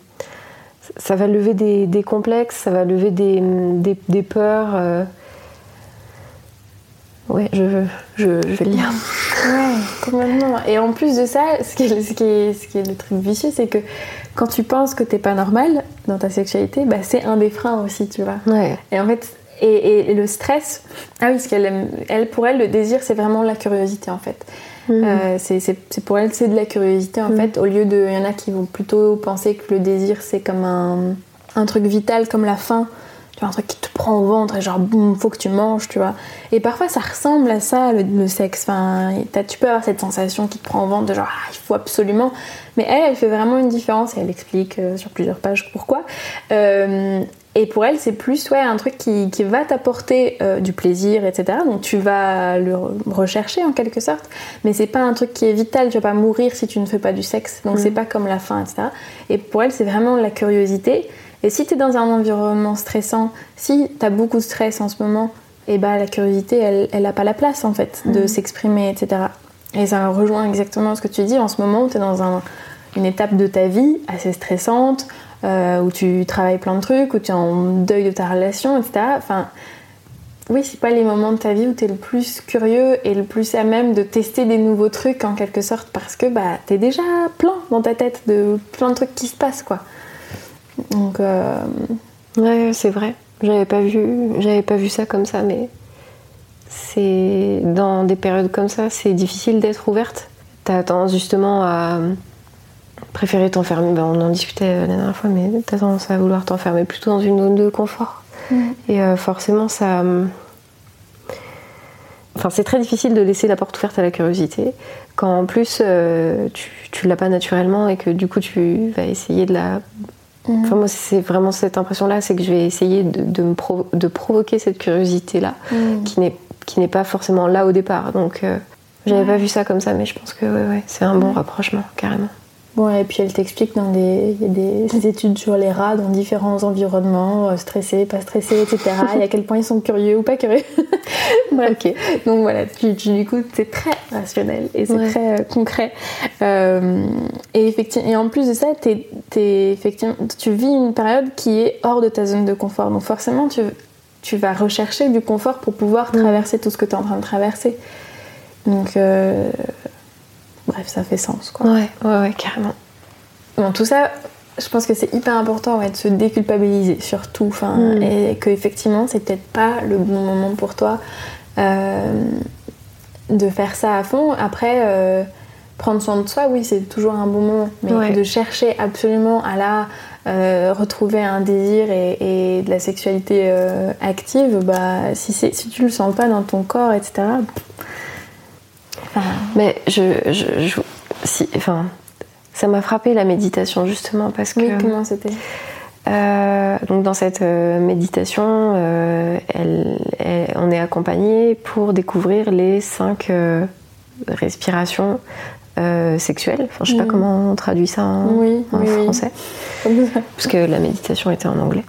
ça va lever des, des complexes, ça va lever des, des, des peurs. Euh, Ouais, je, je, je vais le lire. Ouais, complètement. Et en plus de ça, ce qui est, ce qui est, ce qui est le truc vicieux, c'est que quand tu penses que t'es pas normal dans ta sexualité, bah c'est un des freins aussi, tu vois. Ouais. Et en fait, et, et le stress, ah oui, parce qu'elle aime, elle, pour elle, le désir, c'est vraiment la curiosité, en fait. Mmh. Euh, c'est, c'est, c'est pour elle, c'est de la curiosité, en mmh. fait, au lieu de... Il y en a qui vont plutôt penser que le désir, c'est comme un, un truc vital, comme la faim. Tu vois, un truc qui te prend au ventre et genre boum, faut que tu manges, tu vois. Et parfois ça ressemble à ça, le, le sexe. Enfin, tu peux avoir cette sensation qui te prend au ventre de genre ah, il faut absolument. Mais elle, elle fait vraiment une différence et elle explique euh, sur plusieurs pages pourquoi. Euh, et pour elle, c'est plus ouais, un truc qui, qui va t'apporter euh, du plaisir, et cetera. Donc tu vas le rechercher en quelque sorte. Mais c'est pas un truc qui est vital, tu vas pas mourir si tu ne fais pas du sexe. Donc mmh. c'est pas comme la faim, et cetera. Et pour elle, c'est vraiment la curiosité. Et si t'es dans un environnement stressant, si t'as beaucoup de stress en ce moment, et bah la curiosité, elle, elle a pas la place en fait de mmh. s'exprimer, et cetera. Et ça rejoint exactement ce que tu dis en ce moment où t'es dans un, une étape de ta vie assez stressante, euh, où tu travailles plein de trucs, où tu es en deuil de ta relation, et cetera. Enfin, oui, c'est pas les moments de ta vie où t'es le plus curieux et le plus à même de tester des nouveaux trucs en quelque sorte parce que bah t'es déjà plein dans ta tête de plein de trucs qui se passent quoi. Donc euh... ouais, c'est vrai. J'avais pas vu, j'avais pas vu ça comme ça, mais c'est dans des périodes comme ça, c'est difficile d'être ouverte. T'as tendance justement à préférer t'enfermer. Ben, on en discutait la dernière fois, mais t'as tendance à vouloir t'enfermer plutôt dans une zone de confort. Mmh. Et euh, forcément, ça. Enfin, c'est très difficile de laisser la porte ouverte à la curiosité quand en plus euh, tu, tu l'as pas naturellement et que du coup tu vas essayer de la. Mmh. Enfin, moi, c'est vraiment cette impression-là, c'est que je vais essayer de, de, me provo- de provoquer cette curiosité-là, mmh. qui, n'est, qui n'est pas forcément là au départ. Donc, euh, j'avais ouais. pas vu ça comme ça, mais je pense que ouais, ouais, c'est un bon ouais. rapprochement, carrément. Bon, et puis elle t'explique dans des, il y a des, des études sur les rats dans différents environnements, euh, stressés, pas stressés, et cetera. Et à quel point ils sont curieux ou pas curieux. Bref. Okay. Donc voilà, tu, tu, du coup, c'est très rationnel et c'est ouais. très euh, concret. Euh, et, effectivement, et en plus de ça, t'es, t'es, effectivement, tu vis une période qui est hors de ta zone de confort. Donc forcément, tu, tu vas rechercher du confort pour pouvoir mmh. traverser tout ce que tu es en train de traverser. Donc... Euh, Bref, ça fait sens, quoi. Ouais, ouais, ouais, carrément. Bon, tout ça, je pense que c'est hyper important ouais, de se déculpabiliser, surtout. Mmh. Et qu'effectivement, c'est peut-être pas le bon moment pour toi euh, de faire ça à fond. Après, euh, prendre soin de soi, oui, c'est toujours un bon moment. Mais ouais. de chercher absolument à la euh, retrouver un désir et, et de la sexualité euh, active, bah, si, c'est, si tu le sens pas dans ton corps, et cetera. Enfin... Mais je, je, je si, enfin, ça m'a frappé la méditation justement parce que. Oui, comment c'était? Euh, donc dans cette euh, méditation, euh, elle, elle, on est accompagné pour découvrir les cinq euh, respirations euh, sexuelles. Enfin, je sais mmh. pas comment on traduit ça en, oui, en oui, français, oui. parce que la méditation était en anglais.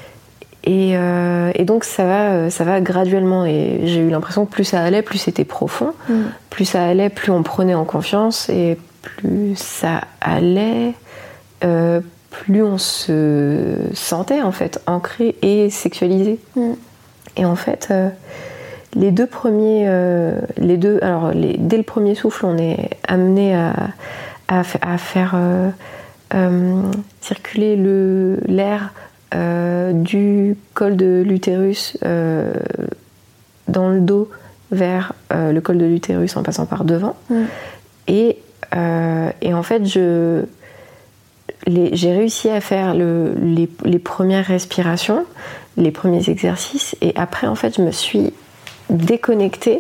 Et, euh, et donc ça va, ça va graduellement. Et j'ai eu l'impression que plus ça allait, plus c'était profond. Mmh. Plus ça allait, plus on prenait en confiance, et plus ça allait. Euh, plus on se sentait en fait ancré et sexualisé. Mm. Et en fait, euh, les deux premiers, euh, les deux, alors les, dès le premier souffle, on est amené à, à, à faire euh, euh, circuler le, l'air euh, du col de l'utérus euh, dans le dos vers euh, le col de l'utérus en passant par devant. Mm. Et, euh, et en fait, je Les, j'ai réussi à faire le, les, les premières respirations, les premiers exercices, et après en fait je me suis déconnectée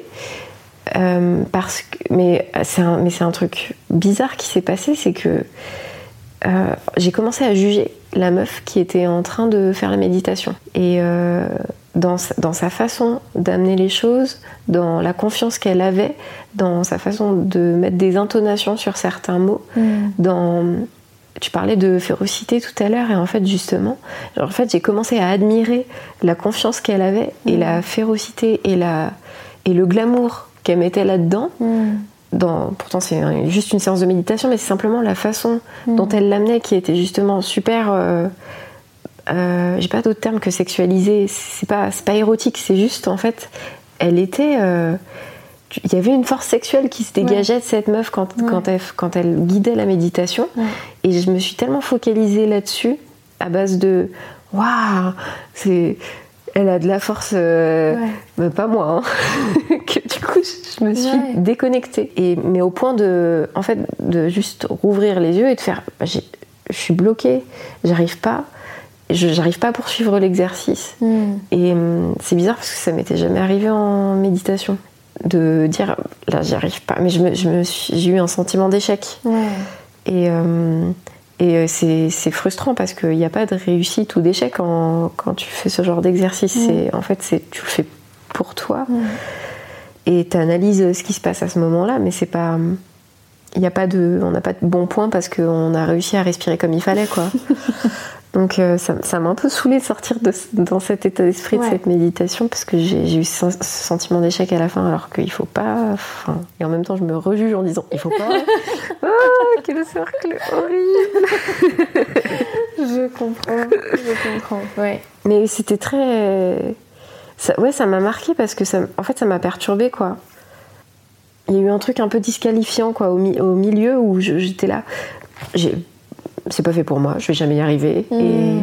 euh, parce que mais c'est un mais c'est un truc bizarre qui s'est passé, c'est que euh, j'ai commencé à juger la meuf qui était en train de faire la méditation, et euh, dans sa, dans sa façon d'amener les choses, dans la confiance qu'elle avait, dans sa façon de mettre des intonations sur certains mots, mmh. dans tu parlais de férocité tout à l'heure, et en fait justement, genre, en fait j'ai commencé à admirer la confiance qu'elle avait et mmh. la férocité et, la, et le glamour qu'elle mettait là-dedans. Mmh. Dans, pourtant c'est juste une séance de méditation, mais c'est simplement la façon mmh. dont elle l'amenait qui était justement super. Euh, euh, j'ai pas d'autre terme que sexualisée. C'est pas, c'est pas érotique, c'est juste en fait, elle était. Euh, il y avait une force sexuelle qui se dégageait ouais. de cette meuf quand, ouais. quand, elle, quand elle guidait la méditation. Ouais. Et je me suis tellement focalisée là-dessus, à base de waouh, c'est, elle a de la force, euh, ouais. mais pas moi, hein, que du coup je me suis ouais. déconnectée. Et, mais au point de, en fait, de juste rouvrir les yeux et de faire, j'ai, je suis bloquée, j'arrive pas. Je, j'arrive pas à poursuivre l'exercice. Mm. Et hum, c'est bizarre parce que ça m'était jamais arrivé en méditation. De dire là j'y arrive pas, mais je me, je me suis, j'ai eu un sentiment d'échec. Ouais. Et, euh, et c'est, c'est frustrant parce qu'il n'y a pas de réussite ou d'échec en, quand tu fais ce genre d'exercice. Ouais. C'est, en fait, c'est, tu le fais pour toi ouais. et tu analyses ce qui se passe à ce moment-là, mais c'est pas. Il y a pas de, on n'a pas de bon point parce qu'on a réussi à respirer comme il fallait, quoi. Donc euh, ça, ça m'a un peu saoulée de sortir de, dans cet état d'esprit ouais. de cette méditation, parce que j'ai, j'ai eu ce, ce sentiment d'échec à la fin, alors qu'il faut pas. Enfin, et en même temps, je me rejuge en disant il faut pas. Oh, quel cercle horrible. Je comprends, je comprends. Ouais. Mais c'était très. Ça, ouais, ça m'a marqué parce que ça, en fait, ça m'a perturbée, quoi. Il y a eu un truc un peu disqualifiant, quoi, au, mi- au milieu où je, j'étais là. J'ai. C'est pas fait pour moi, je vais jamais y arriver. Mmh. Et,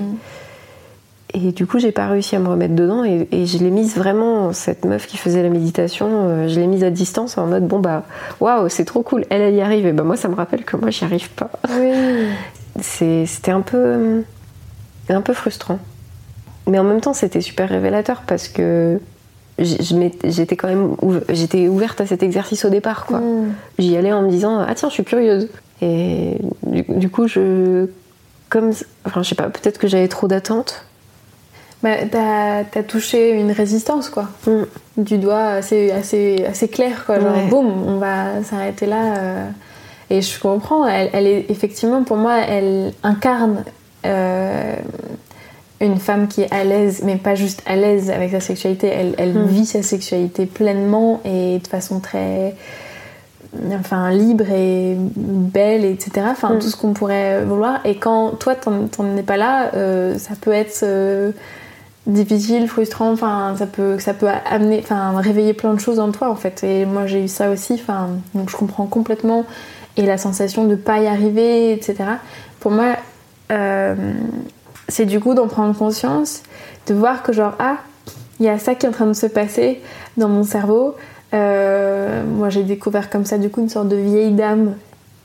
et du coup, j'ai pas réussi à me remettre dedans. Et, et je l'ai mise vraiment, cette meuf qui faisait la méditation, euh, je l'ai mise à distance en mode bon bah, waouh, c'est trop cool, elle, elle y arrive. Et bah, moi, ça me rappelle que moi, j'y arrive pas. Oui. C'est, c'était un peu, un peu frustrant. Mais en même temps, c'était super révélateur parce que j'étais quand même ouv- j'étais ouverte à cet exercice au départ, quoi. Mmh. J'y allais en me disant ah tiens, je suis curieuse. Et du, du coup, je. Comme. Enfin, je sais pas, peut-être que j'avais trop d'attentes. Bah, t'as, t'as touché une résistance, quoi. Mm. Du doigt assez, assez, assez clair, quoi. Genre, ouais. boum, on va s'arrêter là. Euh... Et je comprends, elle, elle est effectivement, pour moi, elle incarne euh, une femme qui est à l'aise, mais pas juste à l'aise avec sa sexualité. Elle, elle mm. vit sa sexualité pleinement et de façon très. Enfin, libre et belle, et cetera. Enfin, mm. tout ce qu'on pourrait vouloir. Et quand toi, t'en, t'en es pas là, euh, ça peut être euh, difficile, frustrant. Enfin, ça peut, ça peut amener, enfin, réveiller plein de choses en toi, en fait. Et moi, j'ai eu ça aussi. Enfin, donc je comprends complètement. Et la sensation de pas y arriver, et cetera. Pour moi, euh, c'est du coup d'en prendre conscience, de voir que genre ah, il y a ça qui est en train de se passer dans mon cerveau. Euh, moi j'ai découvert comme ça du coup une sorte de vieille dame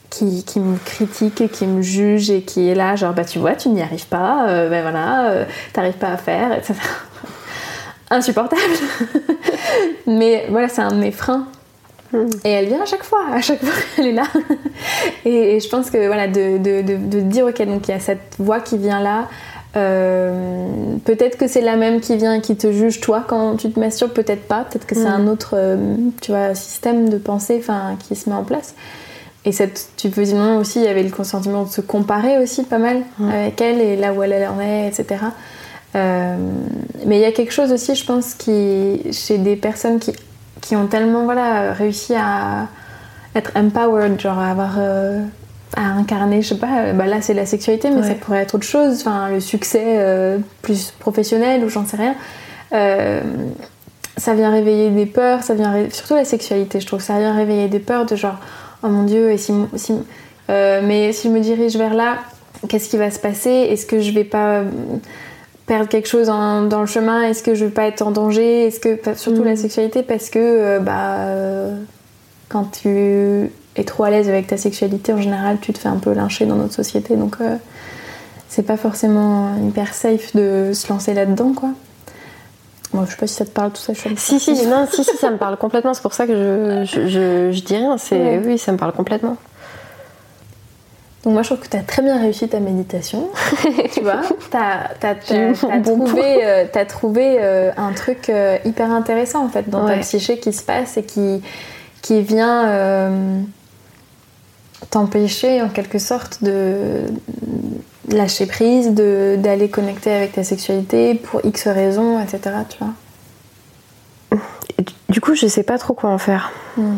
qui, qui me critique et qui me juge et qui est là genre bah tu vois tu n'y arrives pas, euh, ben voilà, euh, t'arrives pas à faire, et cetera. Insupportable. Mais voilà, c'est un de mes freins. Et elle vient à chaque fois, à chaque fois elle est là. Et, et je pense que voilà, de, de, de, de dire ok, donc il y a cette voix qui vient là. Euh, peut-être que c'est la même qui vient et qui te juge toi quand tu te masturbes, peut-être pas, peut-être que c'est mmh. un autre euh, tu vois, système de pensée qui se met en place. Et cette, tu peux dire non aussi, il y avait le sentiment de se comparer aussi pas mal mmh. avec elle et là où elle en est, et cetera. Euh, mais il y a quelque chose aussi, je pense, qui, chez des personnes qui, qui ont tellement voilà, réussi à être empowered, genre à avoir euh, à incarner, je sais pas, bah là c'est la sexualité, mais ouais. ça pourrait être autre chose, enfin le succès euh, plus professionnel ou j'en sais rien. Euh, ça vient réveiller des peurs, ça vient ré... surtout la sexualité, je trouve, ça vient réveiller des peurs de genre oh mon Dieu, et si, si, euh, mais si je me dirige vers là, qu'est-ce qui va se passer ? Est-ce que je vais pas perdre quelque chose en, dans le chemin ? Est-ce que je vais pas être en danger ? Est-ce que surtout mmh. la sexualité, parce que euh, bah euh, quand tu es trop à l'aise avec ta sexualité, en général, tu te fais un peu lyncher dans notre société, donc euh, c'est pas forcément hyper safe de se lancer là-dedans, quoi. Bon, je sais pas si ça te parle tout ça. Je si si, non, si si, ça me parle complètement. C'est pour ça que je je, je, je dis rien. C'est ouais. oui, ça me parle complètement. Donc moi je trouve que tu as très bien réussi ta méditation, tu vois, t'as, t'as, t'as, t'as, bon trouvé, euh, t'as trouvé euh, un truc euh, hyper intéressant en fait dans ouais. ta psyché qui se passe et qui, qui vient euh, t'empêcher en quelque sorte de lâcher prise, de, d'aller connecter avec ta sexualité pour X raisons, et cetera. Tu vois. Et du coup je sais pas trop quoi en faire. Hmm.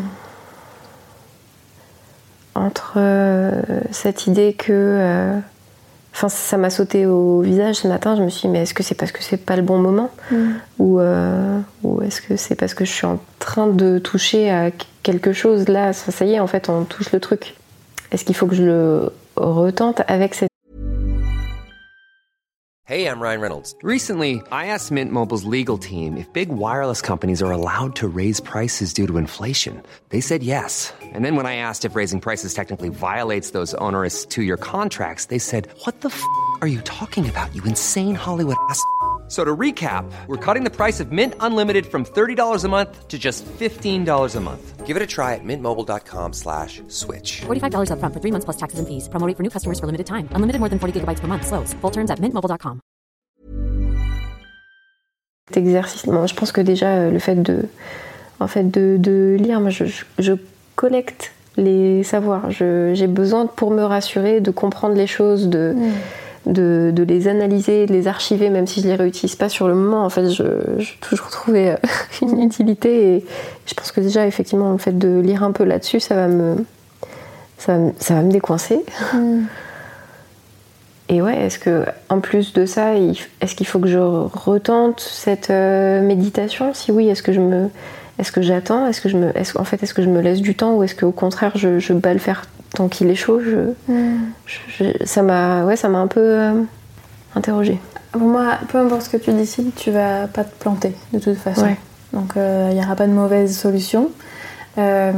Entre euh, cette idée que euh, enfin ça m'a sauté au visage ce matin, je me suis dit mais est-ce que c'est parce que c'est pas le bon moment mmh. ou, euh, ou est-ce que c'est parce que je suis en train de toucher à quelque chose là, ça, ça y est en fait on touche le truc, est-ce qu'il faut que je le retente avec cette... Hey, I'm Ryan Reynolds. Recently, I asked Mint Mobile's legal team if big wireless companies are allowed to raise prices due to inflation. They said yes. And then when I asked if raising prices technically violates those onerous two-year contracts, they said, what the f*** are you talking about, you insane Hollywood ass f- So to recap, we're cutting the price of Mint Unlimited from thirty dollars a month to just fifteen dollars a month. Give it a try at mintmobile.com slash switch. forty-five dollars up front for three months plus taxes and fees. Promo rate for new customers for limited time. Unlimited more than forty gigabytes per month. Slows full terms at mint mobile dot com. Cet exercice, moi, je pense que déjà le fait de, en fait de, de lire, moi je, je, je collecte les savoirs. Je, j'ai besoin pour me rassurer, de comprendre les choses, de mmh. De, de les analyser, de les archiver, même si je les réutilise pas sur le moment. En fait, je, j'ai toujours trouvé une utilité et je pense que déjà, effectivement, le fait de lire un peu là-dessus, ça va me, ça va, ça va me décoincer. Mm. Et ouais, est-ce que, en plus de ça, est-ce qu'il faut que je retente cette euh, méditation ? Si oui, est-ce que je me, est-ce que j'attends ? Est-ce que je me, est-ce, en fait, est-ce que je me laisse du temps ou est-ce qu'au contraire, je, je bats le faire tant qu'il est chaud, je, mm. je, ça m'a, ouais, ça m'a un peu euh, interrogée. Pour moi, peu importe ce que tu décides, tu vas pas te planter de toute façon. Ouais. Donc il euh, n'y aura pas de mauvaise solution. Il euh,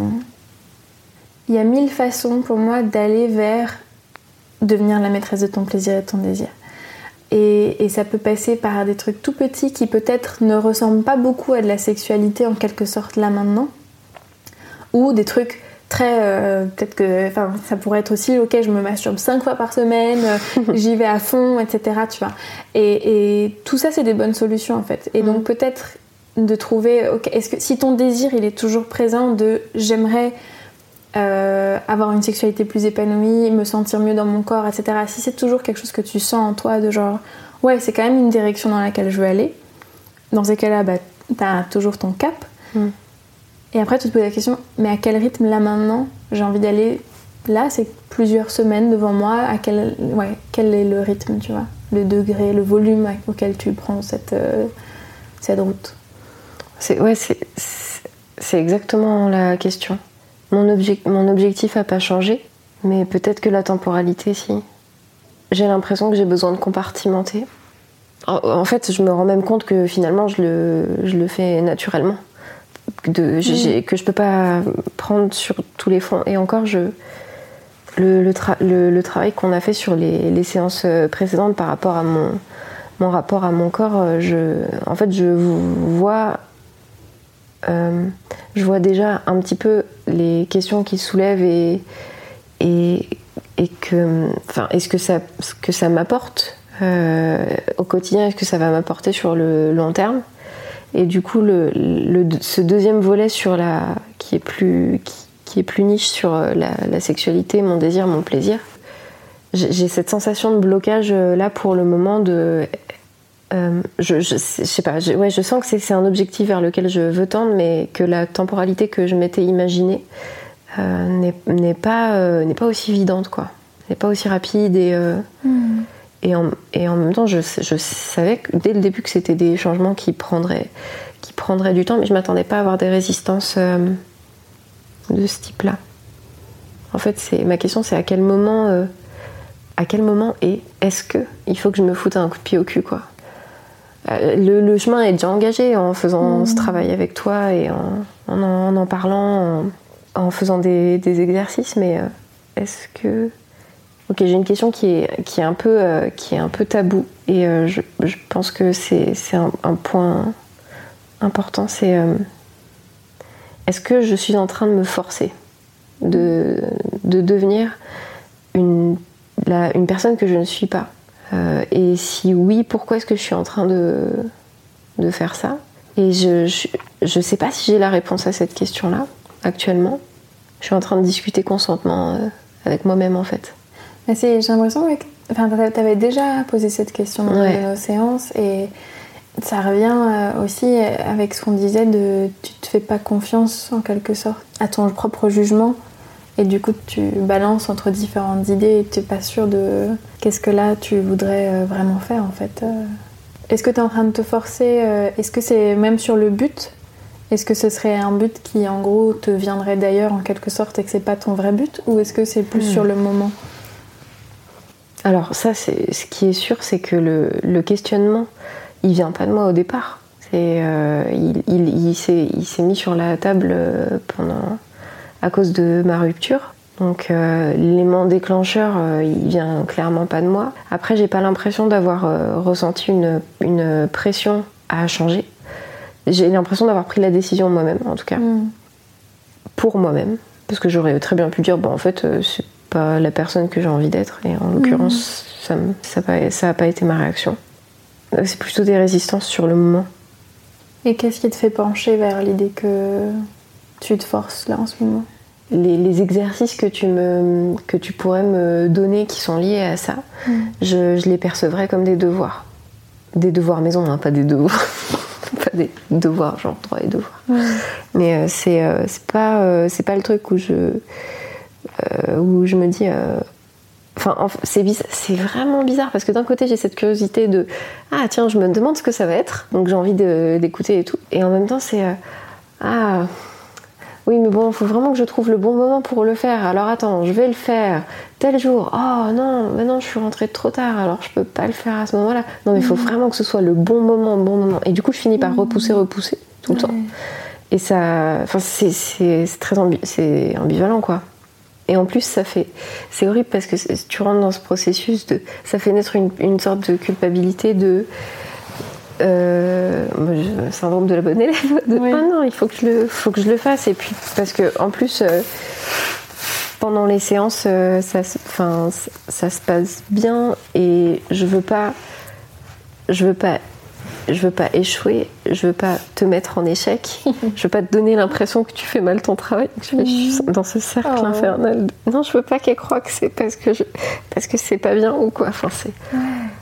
y a mille façons pour moi d'aller vers devenir la maîtresse de ton plaisir et de ton désir. Et, et ça peut passer par des trucs tout petits qui peut-être ne ressemblent pas beaucoup à de la sexualité en quelque sorte là maintenant, ou des trucs très euh, peut-être que enfin ça pourrait être aussi ok, je me masturbe cinq fois par semaine, j'y vais à fond, etc., tu vois, et, et tout ça c'est des bonnes solutions en fait. Et donc peut-être de trouver ok, est-ce que si ton désir il est toujours présent de j'aimerais euh, avoir une sexualité plus épanouie, me sentir mieux dans mon corps, etc., si c'est toujours quelque chose que tu sens en toi de genre ouais c'est quand même une direction dans laquelle je veux aller, dans ces cas-là bah, t'as toujours ton cap. mm. Et après, tu te poses la question, mais à quel rythme là maintenant j'ai envie d'aller ? Là, c'est plusieurs semaines devant moi. À quel, ouais, quel est le rythme, tu vois ? Le degré, le volume auquel tu prends cette, euh, cette route. C'est, ouais, c'est, c'est, c'est exactement la question. Mon, objec, mon objectif n'a pas changé, mais peut-être que la temporalité, si. J'ai l'impression que j'ai besoin de compartimenter. En, en fait, je me rends même compte que finalement, je le, je le fais naturellement. De, j'ai, que je peux pas prendre sur tous les fronts. Et encore, je, le, le, tra- le, le travail qu'on a fait sur les, les séances précédentes par rapport à mon, mon rapport à mon corps, je, en fait, je vois, euh, je vois déjà un petit peu les questions qui soulèvent et, et, et que, enfin, est-ce que ça, ce que ça m'apporte euh, au quotidien, est-ce que ça va m'apporter sur le long terme? Et du coup, le, le, ce deuxième volet sur la, qui est plus, qui, qui est plus niche sur la, la sexualité, mon désir, mon plaisir, j'ai, j'ai cette sensation de blocage là pour le moment de, euh, je, je, je sais pas, je, ouais, je sens que c'est, c'est un objectif vers lequel je veux tendre, mais que la temporalité que je m'étais imaginée euh, n'est, n'est pas, euh, n'est pas aussi évidente, quoi, n'est pas aussi rapide et euh, mmh. Et en, et en même temps, je, je savais que, dès le début que c'était des changements qui prendraient, qui prendraient du temps, mais je ne m'attendais pas à avoir des résistances euh, de ce type-là. En fait, c'est, ma question, c'est à quel moment, euh, à quel moment et est-ce qu'il faut que je me foute un coup de pied au cul, quoi. Euh, le, le chemin est déjà engagé en faisant mmh. ce travail avec toi et en en, en, en parlant, en, en faisant des, des exercices, mais euh, est-ce que... Ok, j'ai une question qui est, qui est, un, peu, euh, qui est un peu tabou et euh, je, je pense que c'est, c'est un, un point important, c'est euh, est-ce que je suis en train de me forcer de, de devenir une, la, une personne que je ne suis pas euh, et si oui, pourquoi est-ce que je suis en train de, de faire ça? Et je, je, je sais pas si j'ai la réponse à cette question-là actuellement. Je suis en train de discuter consentement euh, avec moi-même en fait. Mais c'est, j'ai l'impression que enfin, tu avais déjà posé cette question dans ouais. nos séances et ça revient aussi avec ce qu'on disait de tu te fais pas confiance en quelque sorte à ton propre jugement et du coup tu balances entre différentes idées et tu n'es pas sûr de qu'est-ce que là tu voudrais vraiment faire en fait. Est-ce que tu es en train de te forcer? Est-ce que c'est même sur le but? Est-ce que ce serait un but qui en gros te viendrait d'ailleurs en quelque sorte et que c'est pas ton vrai but ou est-ce que c'est plus mmh. sur le moment? Alors ça, c'est, ce qui est sûr, c'est que le, le questionnement, il vient pas de moi au départ. C'est, euh, il, il, il, s'est, il s'est mis sur la table pendant, à cause de ma rupture. Donc euh, l'élément déclencheur, euh, il vient clairement pas de moi. Après, j'ai pas l'impression d'avoir euh, ressenti une, une pression à changer. J'ai l'impression d'avoir pris la décision moi-même, en tout cas. Mmh. Pour moi-même. Parce que j'aurais très bien pu dire, bon, en fait, euh, c'est pas la personne que j'ai envie d'être et en l'occurrence mmh. ça n'a ça pas été ma réaction. C'est plutôt des résistances sur le moment. Et qu'est-ce qui te fait pencher vers l'idée que tu te forces là en ce moment? les, les exercices que tu, me, que tu pourrais me donner qui sont liés à ça, mmh. je, je les percevrais comme des devoirs. Des devoirs maison, hein, pas des devoirs. Pas des devoirs, genre droit et devoirs. Mmh. Mais euh, c'est, euh, c'est, pas, euh, c'est pas le truc où je... Euh, où je me dis euh... enfin c'est, bizarre, c'est vraiment bizarre parce que d'un côté j'ai cette curiosité de ah tiens je me demande ce que ça va être donc j'ai envie de, d'écouter et tout et en même temps c'est euh... ah oui mais bon il faut vraiment que je trouve le bon moment pour le faire alors attends je vais le faire tel jour oh non maintenant je suis rentrée trop tard alors je peux pas le faire à ce moment là non mais il faut mmh. vraiment que ce soit le bon moment bon moment et du coup je finis par repousser repousser tout le ouais. temps et ça enfin c'est, c'est, c'est très ambi- c'est ambivalent quoi. Et en plus, ça fait, c'est horrible parce que tu rentres dans ce processus de, ça fait naître une, une sorte de culpabilité de, euh, syndrome de la bonne élève. De, oui. Ah non, il faut que je le, faut que je le fasse. Et puis parce que en plus, euh, pendant les séances, euh, ça, enfin, ça, ça se passe bien et je veux pas, je veux pas. Je veux pas échouer, je veux pas te mettre en échec, je veux pas te donner l'impression que tu fais mal ton travail. Je suis dans ce cercle oh. infernal. Non, je veux pas qu'elle croie que c'est parce que je, parce que c'est pas bien ou quoi. Enfin, c'est. Ouais.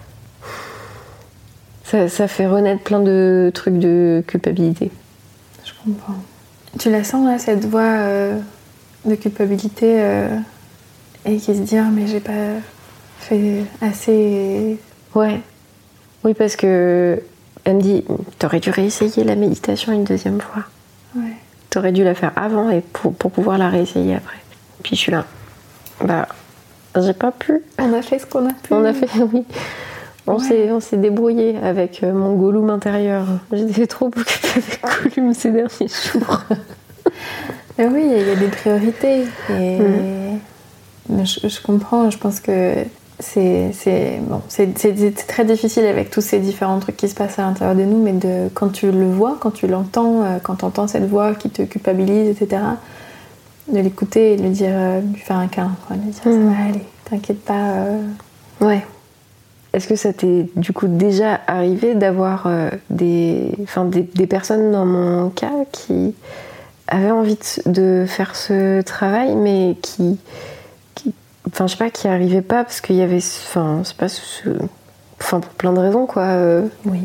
Ça, ça fait renaître plein de trucs de culpabilité. Je comprends. Tu la sens là cette voix euh, de culpabilité euh, et qui se dit ah, mais j'ai pas fait assez. Ouais. Oui, parce que. Elle me dit, t'aurais dû réessayer la méditation une deuxième fois. Ouais. T'aurais dû la faire avant et pour, pour pouvoir la réessayer après. Puis je suis là, bah, j'ai pas pu. On a fait ce qu'on a pu. On a fait, oui. On, ouais. s'est, on s'est débrouillé avec mon Gollum intérieur. J'étais trop occupée avec Gollum ces derniers jours. Et oui, il y a des priorités. Et... Mmh. mais je, je comprends, je pense que c'est, c'est, bon, c'est, c'est, c'est très difficile avec tous ces différents trucs qui se passent à l'intérieur de nous, mais de, quand tu le vois, quand tu l'entends, euh, quand tu entends cette voix qui te culpabilise, et cetera, de l'écouter et de lui dire, euh, lui faire un câlin, quoi, de lui dire mmh. ça va aller, t'inquiète pas. Euh... Ouais. Est-ce que ça t'est du coup déjà arrivé d'avoir euh, des, enfin, des, des personnes dans mon cas qui avaient envie de, de faire ce travail, mais qui, qui, enfin je sais pas, qui arrivaient pas parce qu'il y avait, enfin c'est pas, ce, enfin pour plein de raisons quoi. Euh... Oui.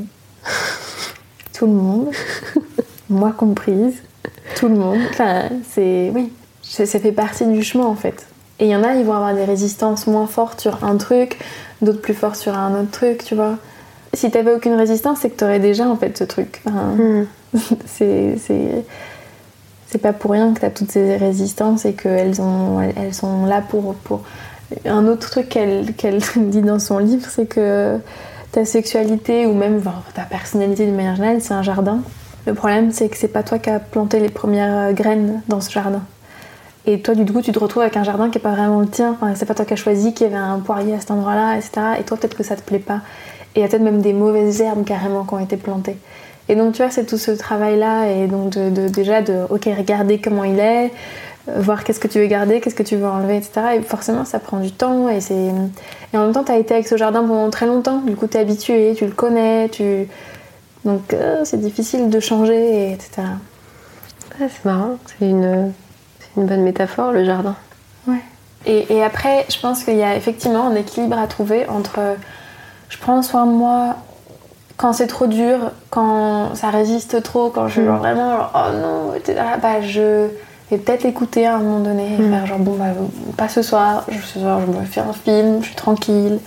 Tout le monde, moi comprise, tout le monde. Enfin c'est, oui, ça fait partie du chemin en fait. Et il y en a, ils vont avoir des résistances moins fortes sur un truc, d'autres plus fortes sur un autre truc, tu vois. Si t'avais aucune résistance, c'est que t'aurais déjà en fait ce truc. Enfin, mm. c'est, c'est, c'est pas pour rien que t'as toutes ces résistances et qu'elles ont, elles sont là pour, pour... Un autre truc qu'elle, qu'elle dit dans son livre, c'est que ta sexualité ou même enfin, ta personnalité de manière générale, c'est un jardin. Le problème, c'est que c'est pas toi qui as planté les premières graines dans ce jardin. Et toi, du coup, tu te retrouves avec un jardin qui n'est pas vraiment le tien. Enfin, c'est pas toi qui as choisi qu'il y avait un poirier à cet endroit-là, et cetera. Et toi, peut-être que ça te plaît pas. Et il y a peut-être même des mauvaises herbes carrément qui ont été plantées. Et donc, tu vois, c'est tout ce travail-là. Et donc, de, de, déjà, de ok, regarder comment il est, euh, voir qu'est-ce que tu veux garder, qu'est-ce que tu veux enlever, et cetera. Et forcément, ça prend du temps. Et, c'est... et en même temps, tu as été avec ce jardin pendant très longtemps. Du coup, tu es habitué, tu le connais. Tu... Donc, euh, c'est difficile de changer, et etc. Ah, c'est marrant. C'est une. Une bonne métaphore, le jardin. Ouais. Et, et après, je pense qu'il y a effectivement un équilibre à trouver entre je prends soin de moi quand c'est trop dur, quand ça résiste trop, quand je suis genre vraiment genre, oh non, et cetera. Bah, je vais peut-être écouter à un moment donné et mmh. faire genre bon, bah, pas ce soir, ce soir je me fais un film, je suis tranquille.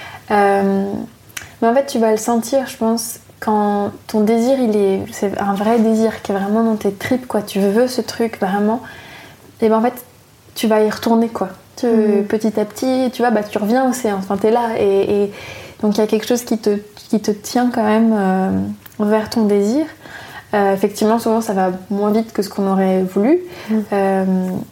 Euh, mais en fait, tu vas le sentir, je pense, quand ton désir, il est, c'est un vrai désir qui est vraiment dans tes tripes, quoi. Tu veux ce truc vraiment. Et ben en fait, tu vas y retourner quoi. Tu, mmh. Petit à petit, tu vois, bah tu reviens au séance. Enfin, t'es là et, et donc il y a quelque chose qui te qui te tient quand même euh, vers ton désir. Euh, effectivement, souvent ça va moins vite que ce qu'on aurait voulu. Mmh. Euh,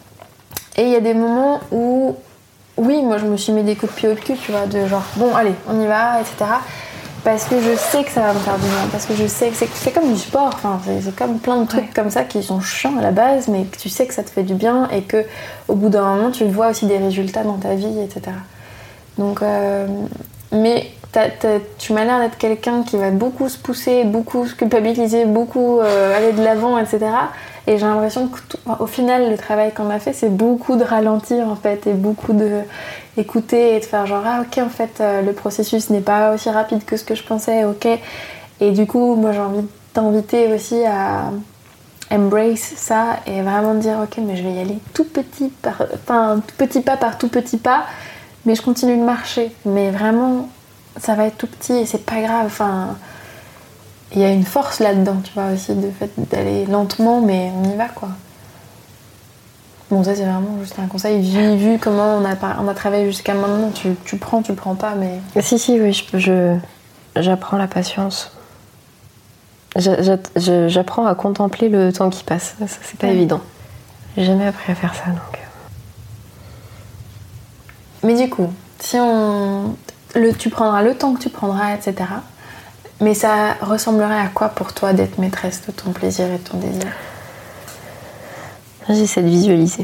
et il y a des moments où, oui, moi je me suis mis des coups de pied au cul, tu vois, de genre bon allez, on y va, et cetera. Parce que je sais que ça va me faire du bien, parce que je sais que c'est, c'est comme du sport, enfin, c'est, c'est comme plein de trucs ouais. comme ça qui sont chiants à la base, mais que tu sais que ça te fait du bien et que au bout d'un moment tu vois aussi des résultats dans ta vie, et cetera. Donc, euh, mais t'as, t'as, tu m'as l'air d'être quelqu'un qui va beaucoup se pousser, beaucoup se culpabiliser, beaucoup euh, aller de l'avant, et cetera. Et j'ai l'impression que tout, au final, le travail qu'on a fait, c'est beaucoup de ralentir en fait, et beaucoup de écouter et de faire genre ah ok en fait euh, le processus n'est pas aussi rapide que ce que je pensais, ok. Et du coup, moi j'ai envie de t'inviter aussi à embrace ça et vraiment dire ok mais je vais y aller tout petit par, enfin tout petit pas par tout petit pas, mais je continue de marcher. Mais vraiment, ça va être tout petit et c'est pas grave. Enfin. Il y a une force là-dedans, tu vois, aussi, de fait d'aller lentement, mais on y va, quoi. Bon, ça, c'est vraiment juste un conseil. Vu, vu comment on a, on a travaillé jusqu'à maintenant, tu, tu prends, tu prends pas, mais... Si, si, oui, je, je, j'apprends la patience. Je, je, j'apprends à contempler le temps qui passe. Ça, c'est pas ouais. évident. J'ai jamais appris à faire ça, donc... Mais du coup, si on... Le, tu prendras le temps que tu prendras, et cetera. Mais ça ressemblerait à quoi pour toi d'être maîtresse de ton plaisir et de ton désir ? J'essaie de visualiser.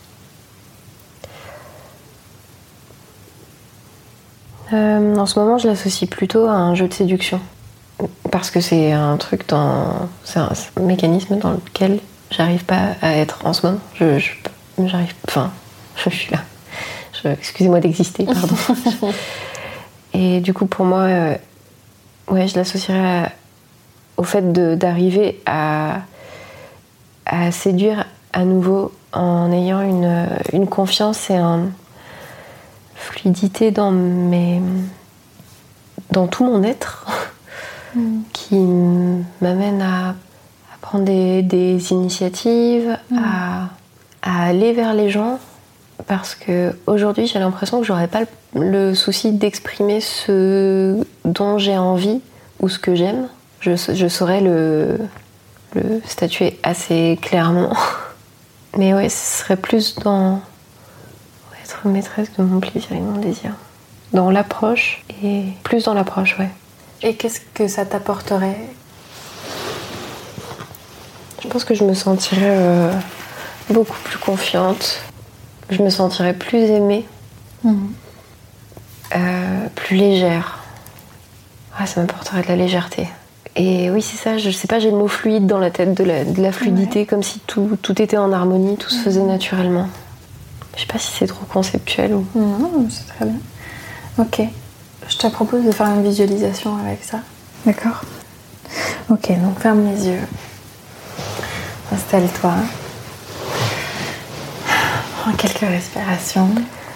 Euh, en ce moment, je l'associe plutôt à un jeu de séduction. Parce que c'est un truc dans... C'est un, c'est un mécanisme dans lequel j'arrive pas à être en ce moment. Je, je, j'arrive... Enfin, je suis là. Je, excusez-moi d'exister, pardon. Et du coup, pour moi... Euh, Ouais, je l'associerais à, au fait de, d'arriver à, à séduire à nouveau en ayant une, une confiance et une fluidité dans, mes, dans tout mon être mmh. qui m'amène à, à prendre des, des initiatives, mmh. à, à aller vers les gens. Parce qu'aujourd'hui, j'ai l'impression que j'aurais pas le, le souci d'exprimer ce dont j'ai envie ou ce que j'aime. Je, je saurais le, le statuer assez clairement. Mais ouais, ce serait plus dans être être maîtresse de mon plaisir et de mon désir. Dans l'approche, et plus dans l'approche, ouais. Et qu'est-ce que ça t'apporterait ? Je pense que je me sentirais euh, beaucoup plus confiante. Je me sentirais plus aimée. Mmh. Euh, plus légère. Ah, ça m'apporterait de la légèreté. Et oui, c'est ça, je sais pas, j'ai le mot fluide dans la tête, de la, de la fluidité, ouais. Comme si tout, tout était en harmonie, tout se faisait naturellement. Je sais pas si c'est trop conceptuel ou... Non, c'est très bien. Ok, je te propose de faire une visualisation avec ça. D'accord ? Ok, donc ferme les yeux. Installe-toi. Prends quelques respirations.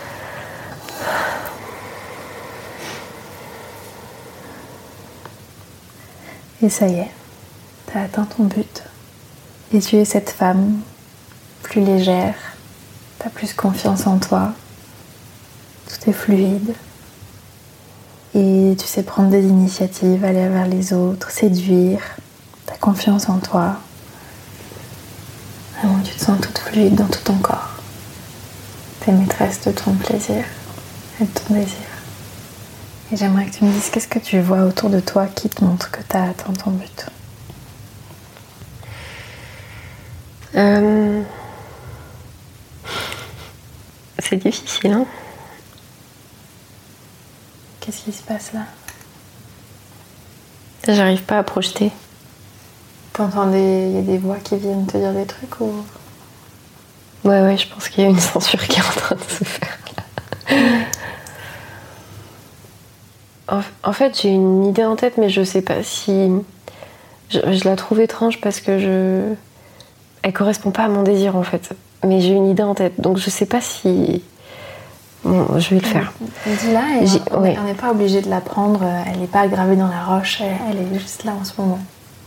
Et ça y est, tu as atteint ton but. Et tu es cette femme plus légère, tu as plus confiance en toi, tout est fluide. Et tu sais prendre des initiatives, aller vers les autres, séduire, tu as confiance en toi. Vraiment, tu te sens toute fluide dans tout ton corps. Tu es maîtresse de ton plaisir et de ton désir. Et j'aimerais que tu me dises qu'est-ce que tu vois autour de toi qui te montre que tu as atteint ton but. Euh... C'est difficile, hein ? Qu'est-ce qui se passe là ? J'arrive pas à projeter. T'entends des... Il y a des voix qui viennent te dire des trucs ou... Ouais, ouais, je pense qu'il y a une censure qui est en train de se faire là. En fait, j'ai une idée en tête, mais je sais pas si... Je, je la trouve étrange parce que je... Elle correspond pas à mon désir, en fait. Mais j'ai une idée en tête, donc je sais pas si... Bon, je vais le faire. Dis-la, et j'ai... on ouais. n'est pas obligé de la prendre. Elle n'est pas gravée dans la roche, elle, elle est juste là en ce moment.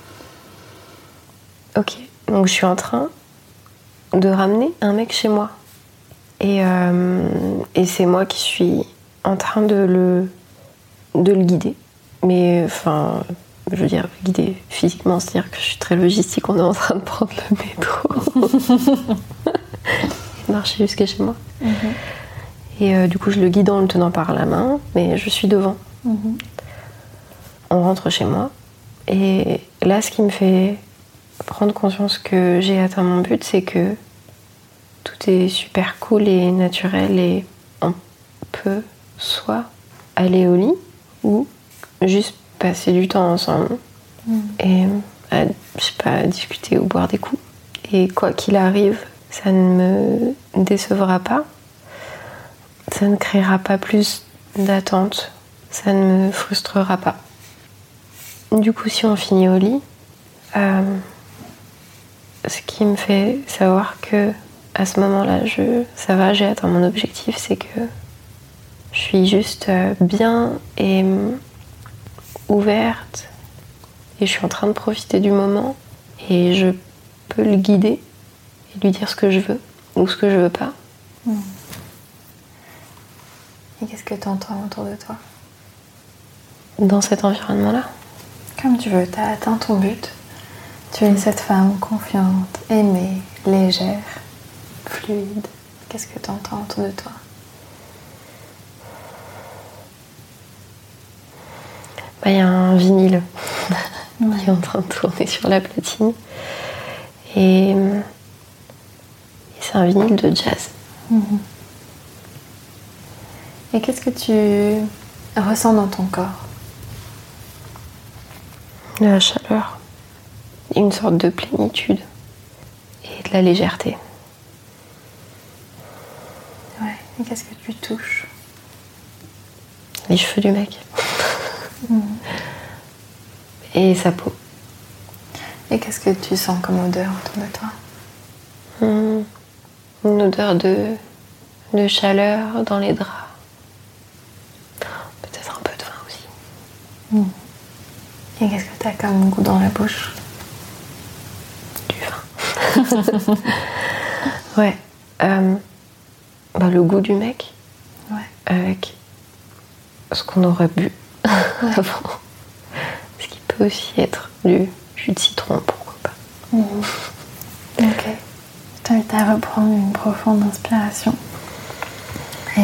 Ok, donc je suis en train de ramener un mec chez moi. Et, euh... et c'est moi qui suis en train de le... de le guider, mais enfin, je veux dire guider physiquement, c'est-à-dire que je suis très logistique, on est en train de prendre le métro et marcher jusqu'à chez moi. Mm-hmm. Et euh, du coup, je le guide en le tenant par la main, mais je suis devant. Mm-hmm. On rentre chez moi, et là, ce qui me fait prendre conscience que j'ai atteint mon but, c'est que tout est super cool et naturel, et on peut soit aller au lit, ou juste passer du temps ensemble mmh. et à, je sais pas, discuter ou boire des coups. Et quoi qu'il arrive, ça ne me décevra pas, ça ne créera pas plus d'attente, ça ne me frustrera pas. Du coup, si on finit au lit, euh, ce qui me fait savoir que à ce moment-là, je, ça va, j'ai atteint mon objectif, c'est que je suis juste bien et ouverte et je suis en train de profiter du moment et je peux le guider et lui dire ce que je veux ou ce que je veux pas. Mmh. Et qu'est-ce que tu entends autour de toi ? Dans cet environnement-là ? Comme tu veux, tu as atteint ton but. Tu es cette femme confiante, aimée, légère, fluide. Qu'est-ce que tu entends autour de toi ? Il y a un vinyle ouais. qui est en train de tourner sur la platine. Et, et c'est un vinyle de jazz. Mmh. Et qu'est-ce que tu ressens dans ton corps ? De la chaleur, une sorte de plénitude et de la légèreté. Ouais, et qu'est-ce que tu touches ? Les cheveux du mec. Mmh. Et sa peau. Et qu'est-ce que tu sens comme odeur autour de toi ? Mmh. Une odeur de, de chaleur dans les draps. Peut-être un peu de vin aussi. Mmh. Et qu'est-ce que tu as comme goût dans la bouche ? Du vin. Ouais. Euh, bah, le goût du mec. Ouais. Avec ce qu'on aurait bu ouais. avant. Ce qui peut aussi être du jus de citron, pourquoi pas. Mmh. Ok. Je t'invite à reprendre une profonde inspiration et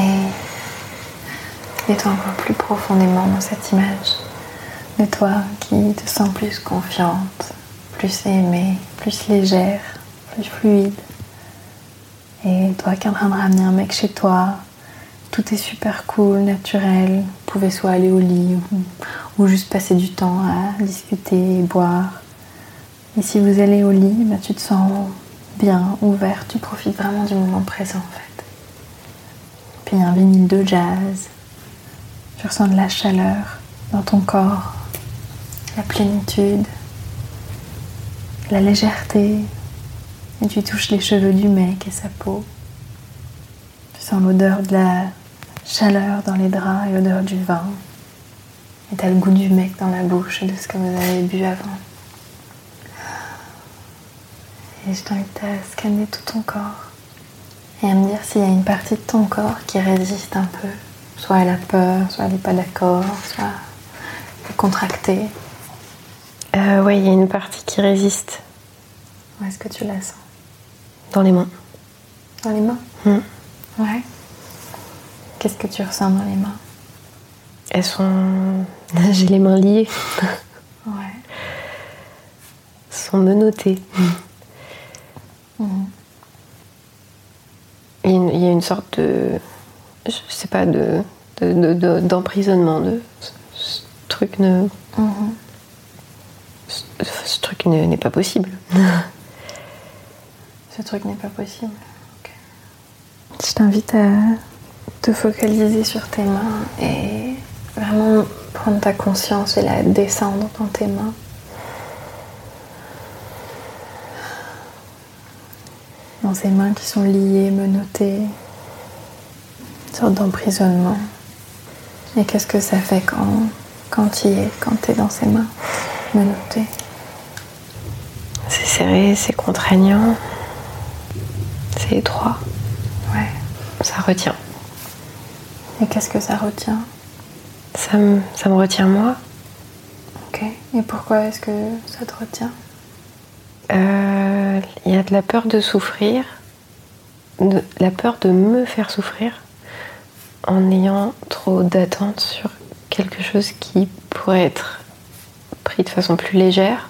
Mets-toi encore plus profondément dans cette image de toi qui te sens plus confiante, plus aimée, plus légère, plus fluide. Et toi qui es en train de ramener un mec chez toi, tout est super cool, naturel. Vous pouvez soit aller au lit ou, ou juste passer du temps à discuter et boire. Et si vous allez au lit, bah, tu te sens bien, ouvert, tu profites vraiment du moment présent en fait. Puis il y a un vinyle de jazz, tu ressens de la chaleur dans ton corps, la plénitude, la légèreté, et tu touches les cheveux du mec et sa peau. Tu sens l'odeur de la chaleur dans les draps et l'odeur du vin. Et t'as le goût du mec dans la bouche et de ce que vous avez bu avant. Et je t'invite à scanner tout ton corps et à me dire s'il y a une partie de ton corps qui résiste un peu. Soit elle a peur, soit elle n'est pas d'accord, soit elle est contractée. Euh, ouais, il y a une partie qui résiste. Où est-ce que tu la sens? Dans les mains. Dans les mains? Mmh. Ouais. Qu'est-ce que tu ressens dans les mains? Elles sont... J'ai les mains liées. Ouais. Elles sont menottées. Mmh. Il y a une, il y a une sorte de... Je sais pas, de, de, de, de, d'emprisonnement. De, ce, ce truc ne... Mmh. Ce, ce truc ne, n'est pas possible. Ce truc n'est pas possible. Okay. Je t'invite à te focaliser sur tes mains et vraiment prendre ta conscience et la descendre dans tes mains. Dans ces mains qui sont liées, menottées, une sorte d'emprisonnement. Et qu'est-ce que ça fait quand, quand tu y es, quand tu es dans ces mains menottées? C'est serré, c'est contraignant, c'est étroit. Ouais. Ça retient. Et qu'est-ce que ça retient? Ça me, ça me retient moi. Ok. Et pourquoi est-ce que ça te retient? Euh, il y a de la peur de souffrir, de, la peur de me faire souffrir en ayant trop d'attentes sur quelque chose qui pourrait être pris de façon plus légère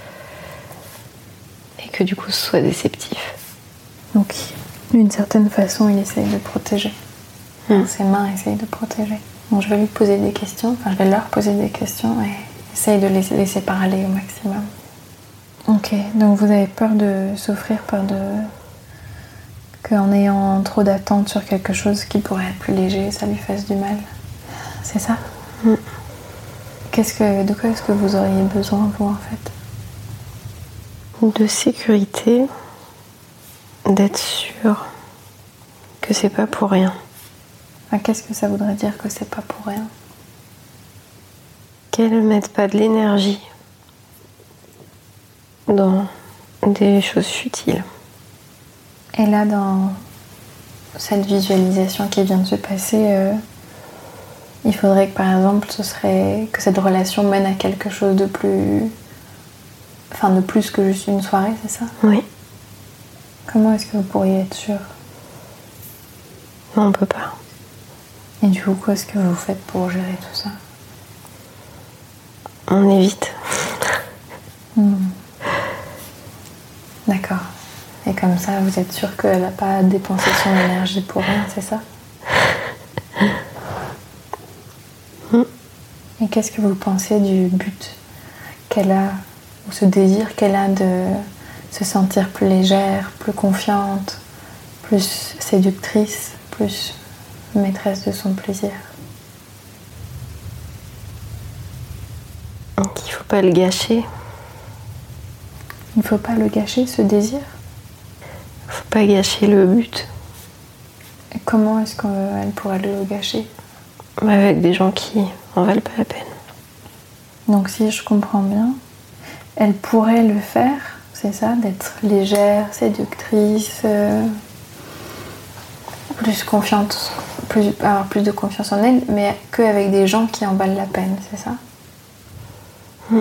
et que du coup ce soit déceptif. Donc d'une certaine façon il essaye de protéger. Mmh. Ses mains essayent de protéger. Donc je vais lui poser des questions, enfin je vais leur poser des questions et essaye de les laisser parler au maximum. Ok, donc vous avez peur de souffrir, peur de... qu'en ayant trop d'attentes sur quelque chose qui pourrait être plus léger, ça lui fasse du mal. C'est ça? Mmh. Qu'est-ce que... De quoi est-ce que vous auriez besoin, vous, en fait? De sécurité, d'être sûr que c'est pas pour rien. Enfin, qu'est-ce que ça voudrait dire que c'est pas pour rien? Qu'elle ne mette pas de l'énergie dans des choses futiles. Et là, dans cette visualisation qui vient de se passer, euh, il faudrait que, par exemple, ce serait que cette relation mène à quelque chose de plus... Enfin, de plus que juste une soirée, c'est ça? Oui. Comment est-ce que vous pourriez être sûr? Non, on peut pas. Et du coup, qu'est-ce que vous faites pour gérer tout ça? On évite. Mmh. D'accord. Et comme ça, vous êtes sûr qu'elle n'a pas dépensé son énergie pour rien, c'est ça? Mmh. Et qu'est-ce que vous pensez du but qu'elle a, ou ce désir qu'elle a de se sentir plus légère, plus confiante, plus séductrice, plus maîtresse de son plaisir? Donc il faut pas le gâcher. Il ne faut pas le gâcher, ce désir? Il faut pas gâcher le but. Et comment est-ce qu'elle pourrait le gâcher? Avec des gens qui en valent pas la peine. Donc si je comprends bien, elle pourrait le faire, c'est ça, d'être légère, séductrice, euh, plus confiante, plus, avoir plus de confiance en elle, mais qu'avec des gens qui en valent la peine, c'est ça? Mmh.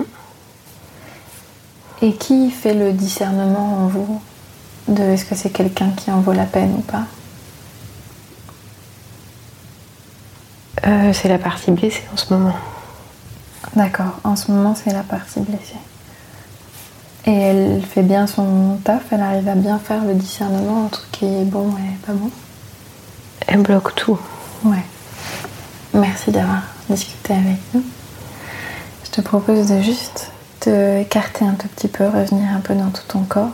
Et qui fait le discernement en vous de est-ce que c'est quelqu'un qui en vaut la peine ou pas? euh, C'est la partie blessée en ce moment. D'accord, en ce moment c'est la partie blessée. Et elle fait bien son taf, elle arrive à bien faire le discernement entre ce qui est bon et pas bon. Elle bloque tout. Ouais. Merci d'avoir discuté avec nous. Je te propose de juste te écarter un tout petit peu, revenir un peu dans tout ton corps.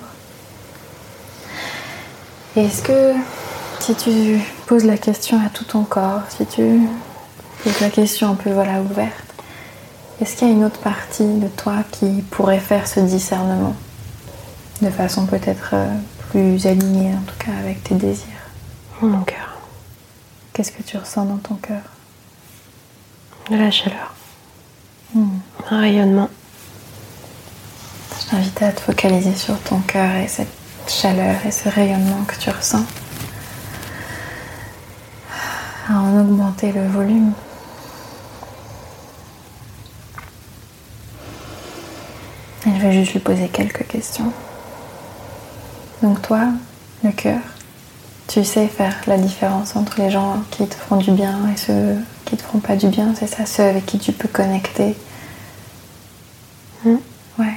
Et est-ce que si tu poses la question à tout ton corps, si tu poses la question un peu voilà, ouverte, est-ce qu'il y a une autre partie de toi qui pourrait faire ce discernement de façon peut-être plus alignée, en tout cas avec tes désirs? Mon cœur. Qu'est-ce que tu ressens dans ton cœur? De la chaleur. Hmm. Un rayonnement. Je t'invite à te focaliser sur ton cœur et cette chaleur et ce rayonnement que tu ressens. À en augmenter le volume. Et je vais juste lui poser quelques questions. Donc toi, le cœur, tu sais faire la différence entre les gens qui te font du bien et ceux qui te font pas du bien, c'est ça, ceux avec qui tu peux connecter. Mmh. Ouais.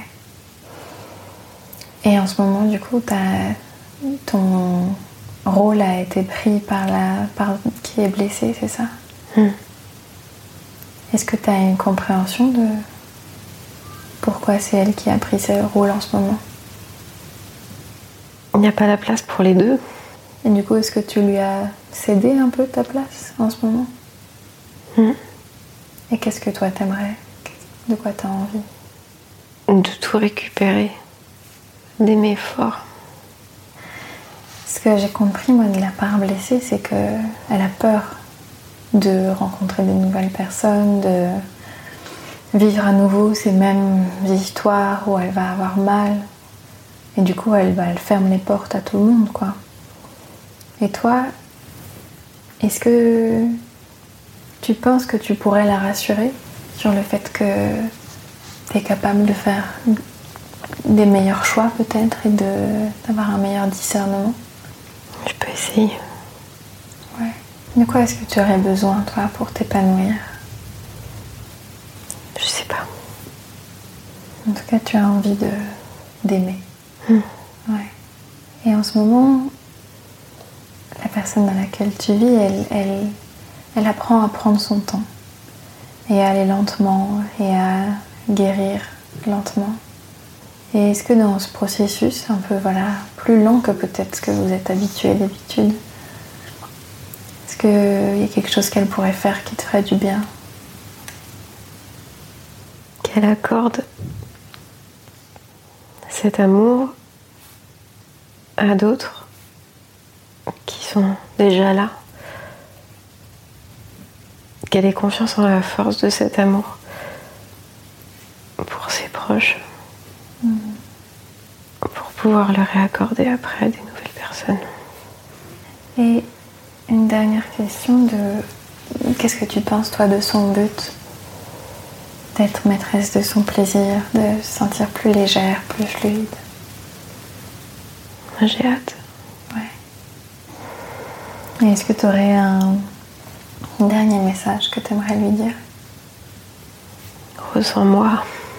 Et en ce moment, du coup, t'as, ton rôle a été pris par la par qui est blessée, c'est ça? Mmh. Est-ce que tu as une compréhension de pourquoi c'est elle qui a pris ce rôle en ce moment? Il n'y a pas la place pour les deux. Et du coup, est-ce que tu lui as cédé un peu ta place en ce moment? Mmh. Et qu'est-ce que toi t'aimerais? De quoi t'as envie? De tout récupérer. D'aimer fort. Ce que j'ai compris, moi, de la part blessée, c'est qu'elle a peur de rencontrer de nouvelles personnes, de vivre à nouveau ces mêmes histoires où elle va avoir mal. Et du coup, elle, bah, elle ferme les portes à tout le monde, quoi. Et toi, est-ce que tu penses que tu pourrais la rassurer sur le fait que tu es capable de faire des meilleurs choix, peut-être, et de, d'avoir un meilleur discernement? Je peux essayer. Ouais. De quoi est-ce que tu aurais besoin, toi, pour t'épanouir? Je sais pas. En tout cas, tu as envie de, d'aimer. Mmh. Ouais. Et en ce moment, la personne dans laquelle tu vis, elle, elle, elle apprend à prendre son temps et à aller lentement et à guérir lentement. Et est-ce que dans ce processus, un peu voilà, plus lent que peut-être ce que vous êtes habitué d'habitude, est-ce qu'il y a quelque chose qu'elle pourrait faire qui te ferait du bien? Qu'elle accorde cet amour à d'autres qui sont déjà là. Qu'elle ait confiance en la force de cet amour pour ses proches. Mmh. Pour pouvoir le réaccorder après à des nouvelles personnes. Et une dernière question de qu'est-ce que tu penses toi de son but? D'être maîtresse de son plaisir, de se sentir plus légère, plus fluide. J'ai hâte. Ouais. Et est-ce que tu aurais un dernier message que tu aimerais lui dire? Ressens-moi.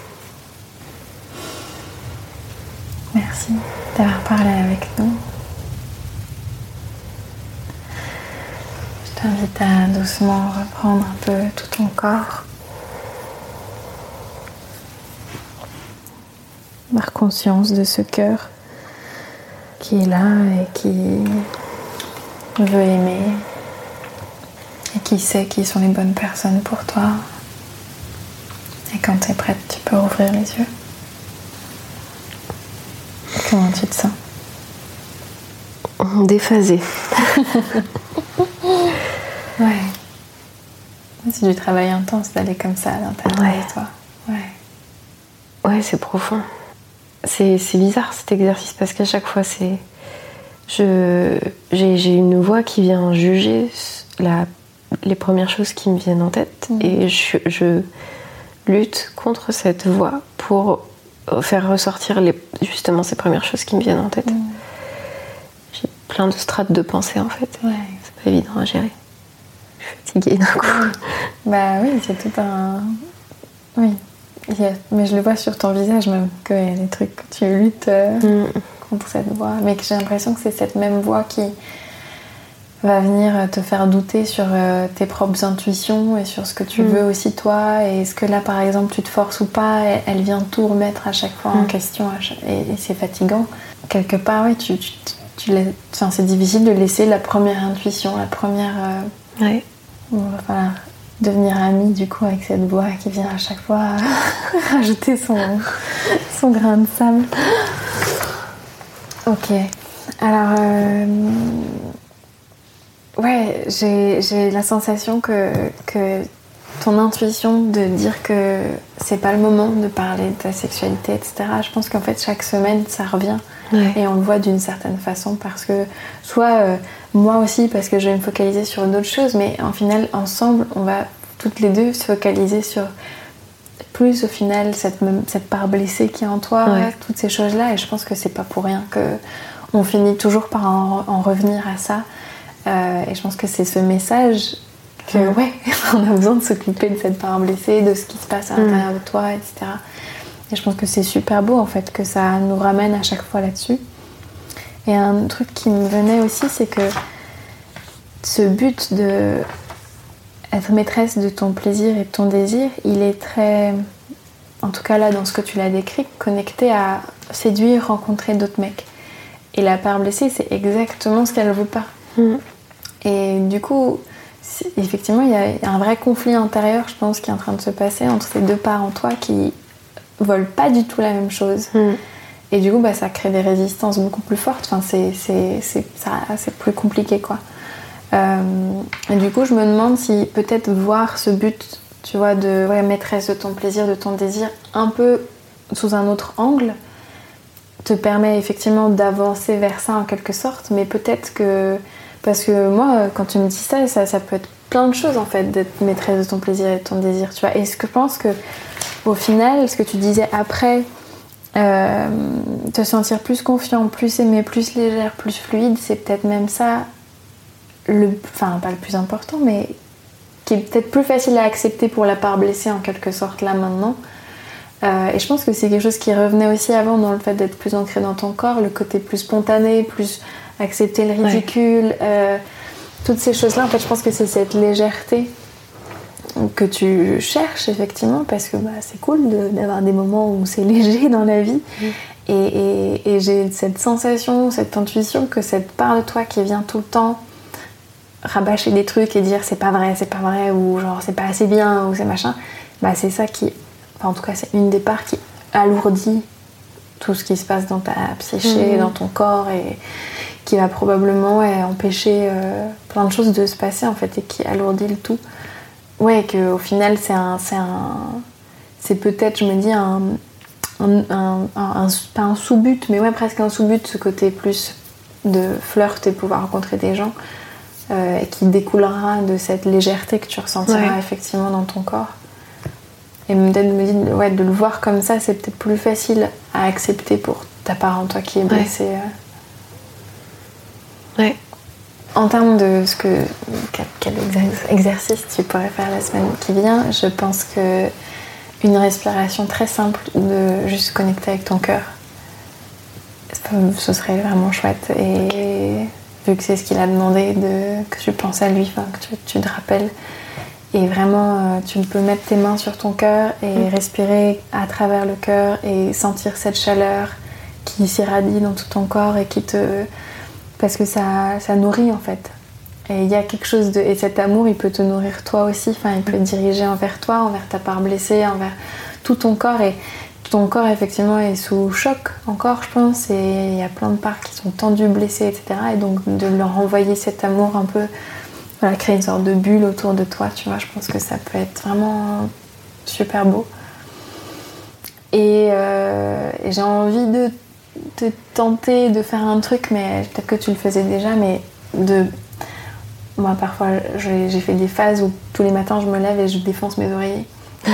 Merci d'avoir parlé avec nous. Je t'invite à doucement reprendre un peu tout ton corps. Avoir conscience de ce cœur qui est là et qui veut aimer et qui sait qui sont les bonnes personnes pour toi. Et quand tu es prête, tu peux ouvrir les yeux. Comment tu te sens? Déphasée. Ouais. C'est du travail intense d'aller comme ça à l'intérieur ouais. de toi. Ouais. Ouais, c'est profond. C'est, c'est bizarre cet exercice parce qu'à chaque fois, c'est, je, j'ai, j'ai une voix qui vient juger la, les premières choses qui me viennent en tête mmh. et je, je lutte contre cette voix pour faire ressortir les, justement ces premières choses qui me viennent en tête. Mmh. J'ai plein de strates de pensée en fait. Ouais. C'est pas évident à gérer. fatiguée d'un coup. Bah oui, c'est tout un... Oui, a... mais je le vois sur ton visage même, qu'il y a des trucs que tu luttes euh, mm. contre cette voix. Mais que j'ai l'impression que c'est cette même voix qui va venir te faire douter sur euh, tes propres intuitions et sur ce que tu mm. veux aussi toi. Et est-ce que là, par exemple, tu te forces ou pas, et elle vient tout remettre à chaque fois mm. en question chaque... et, et c'est fatigant. Quelque part, oui, tu... tu, tu la... enfin, c'est difficile de laisser la première intuition, la première... Euh... Ouais. Il va falloir devenir amie du coup avec cette voix qui vient à chaque fois rajouter son, son grain de sable. Ok. Alors, euh, ouais, j'ai, j'ai la sensation que, que ton intuition de dire que c'est pas le moment de parler de ta sexualité, et cetera. Je pense qu'en fait, chaque semaine, ça revient. Ouais. Et on le voit d'une certaine façon parce que soit euh, moi aussi parce que je vais me focaliser sur d'autres choses, mais en final ensemble on va toutes les deux se focaliser sur plus au final cette, cette part blessée qui est en toi, ouais. toutes ces choses là, et je pense que c'est pas pour rien que on finit toujours par en, en revenir à ça, euh, et je pense que c'est ce message que ouais, ouais on a besoin de s'occuper de cette part blessée, de ce qui se passe à l'intérieur mmh. de toi, et cetera. Et je pense que c'est super beau en fait que ça nous ramène à chaque fois là-dessus. Et un truc qui me venait aussi, c'est que ce but de être maîtresse de ton plaisir et de ton désir, il est très, en tout cas là dans ce que tu l'as décrit, connecté à séduire, rencontrer d'autres mecs. Et la part blessée, c'est exactement ce qu'elle ne veut pas. Mmh. Et du coup, effectivement, il y a un vrai conflit intérieur, je pense, qui est en train de se passer entre ces deux parts en toi qui veulent pas du tout la même chose. Mmh. Et du coup, bah, ça crée des résistances beaucoup plus fortes. Enfin, c'est, c'est, c'est, ça, c'est plus compliqué, quoi. Euh, et du coup, je me demande si peut-être voir ce but, tu vois, de ouais, maîtresse de ton plaisir, de ton désir, un peu sous un autre angle, te permet effectivement d'avancer vers ça en quelque sorte. Mais peut-être que... Parce que moi, quand tu me dis ça, ça, ça peut être plein de choses, en fait, d'être maîtresse de ton plaisir et de ton désir, tu vois. Et ce que je pense que au final, ce que tu disais après, euh, te sentir plus confiant, plus aimé, plus légère, plus fluide, c'est peut-être même ça, le, enfin pas le plus important, mais qui est peut-être plus facile à accepter pour la part blessée en quelque sorte là maintenant. Euh, et je pense que c'est quelque chose qui revenait aussi avant dans le fait d'être plus ancré dans ton corps, le côté plus spontané, plus accepter le ridicule, ouais. euh, toutes ces choses-là. En fait, je pense que c'est cette légèreté que tu cherches effectivement, parce que bah, c'est cool de, d'avoir des moments où c'est léger dans la vie. Mmh. Et, et, et j'ai cette sensation, cette intuition que cette part de toi qui vient tout le temps rabâcher des trucs et dire c'est pas vrai, c'est pas vrai, ou genre c'est pas assez bien, ou c'est machin, bah c'est ça qui, enfin en tout cas c'est une des parts qui alourdit tout ce qui se passe dans ta psyché, mmh. dans ton corps, et qui va probablement ouais, empêcher euh, plein de choses de se passer en fait, et qui alourdit le tout. Ouais, qu'au final c'est un, c'est un, c'est peut-être, je me dis un, un, un, un, un pas un sous-but, mais ouais presque un sous-but, ce côté plus de flirt et pouvoir rencontrer des gens, euh, et qui découlera de cette légèreté que tu ressentiras ouais. effectivement dans ton corps. Et peut-être me dire, ouais, de le voir comme ça, c'est peut-être plus facile à accepter pour ta part en toi qui est blessée. Ouais. Ouais. En termes de ce que, quel, quel exercice tu pourrais faire la semaine qui vient, je pense que une respiration très simple de juste connecter avec ton cœur, ce serait vraiment chouette. Et vu que c'est ce qu'il a demandé, de, que tu penses à lui, enfin, que tu, tu te rappelles. Et vraiment, tu peux mettre tes mains sur ton cœur et mmh. respirer à travers le cœur et sentir cette chaleur qui s'irradie dans tout ton corps et qui te... Parce que ça, ça nourrit en fait. Et il y a quelque chose de... Et cet amour, il peut te nourrir toi aussi. Enfin, il peut te diriger envers toi, envers ta part blessée, envers tout ton corps. Et ton corps, effectivement, est sous choc encore, je pense. Et il y a plein de parts qui sont tendues, blessées, et cetera. Et donc, de leur envoyer cet amour un peu... Voilà, créer une sorte de bulle autour de toi, tu vois. Je pense que ça peut être vraiment super beau. Et, euh, et j'ai envie de... de tenter de faire un truc, mais peut-être que tu le faisais déjà, mais de... Moi, parfois, j'ai, j'ai fait des phases où tous les matins, je me lève et je défonce mes oreillers.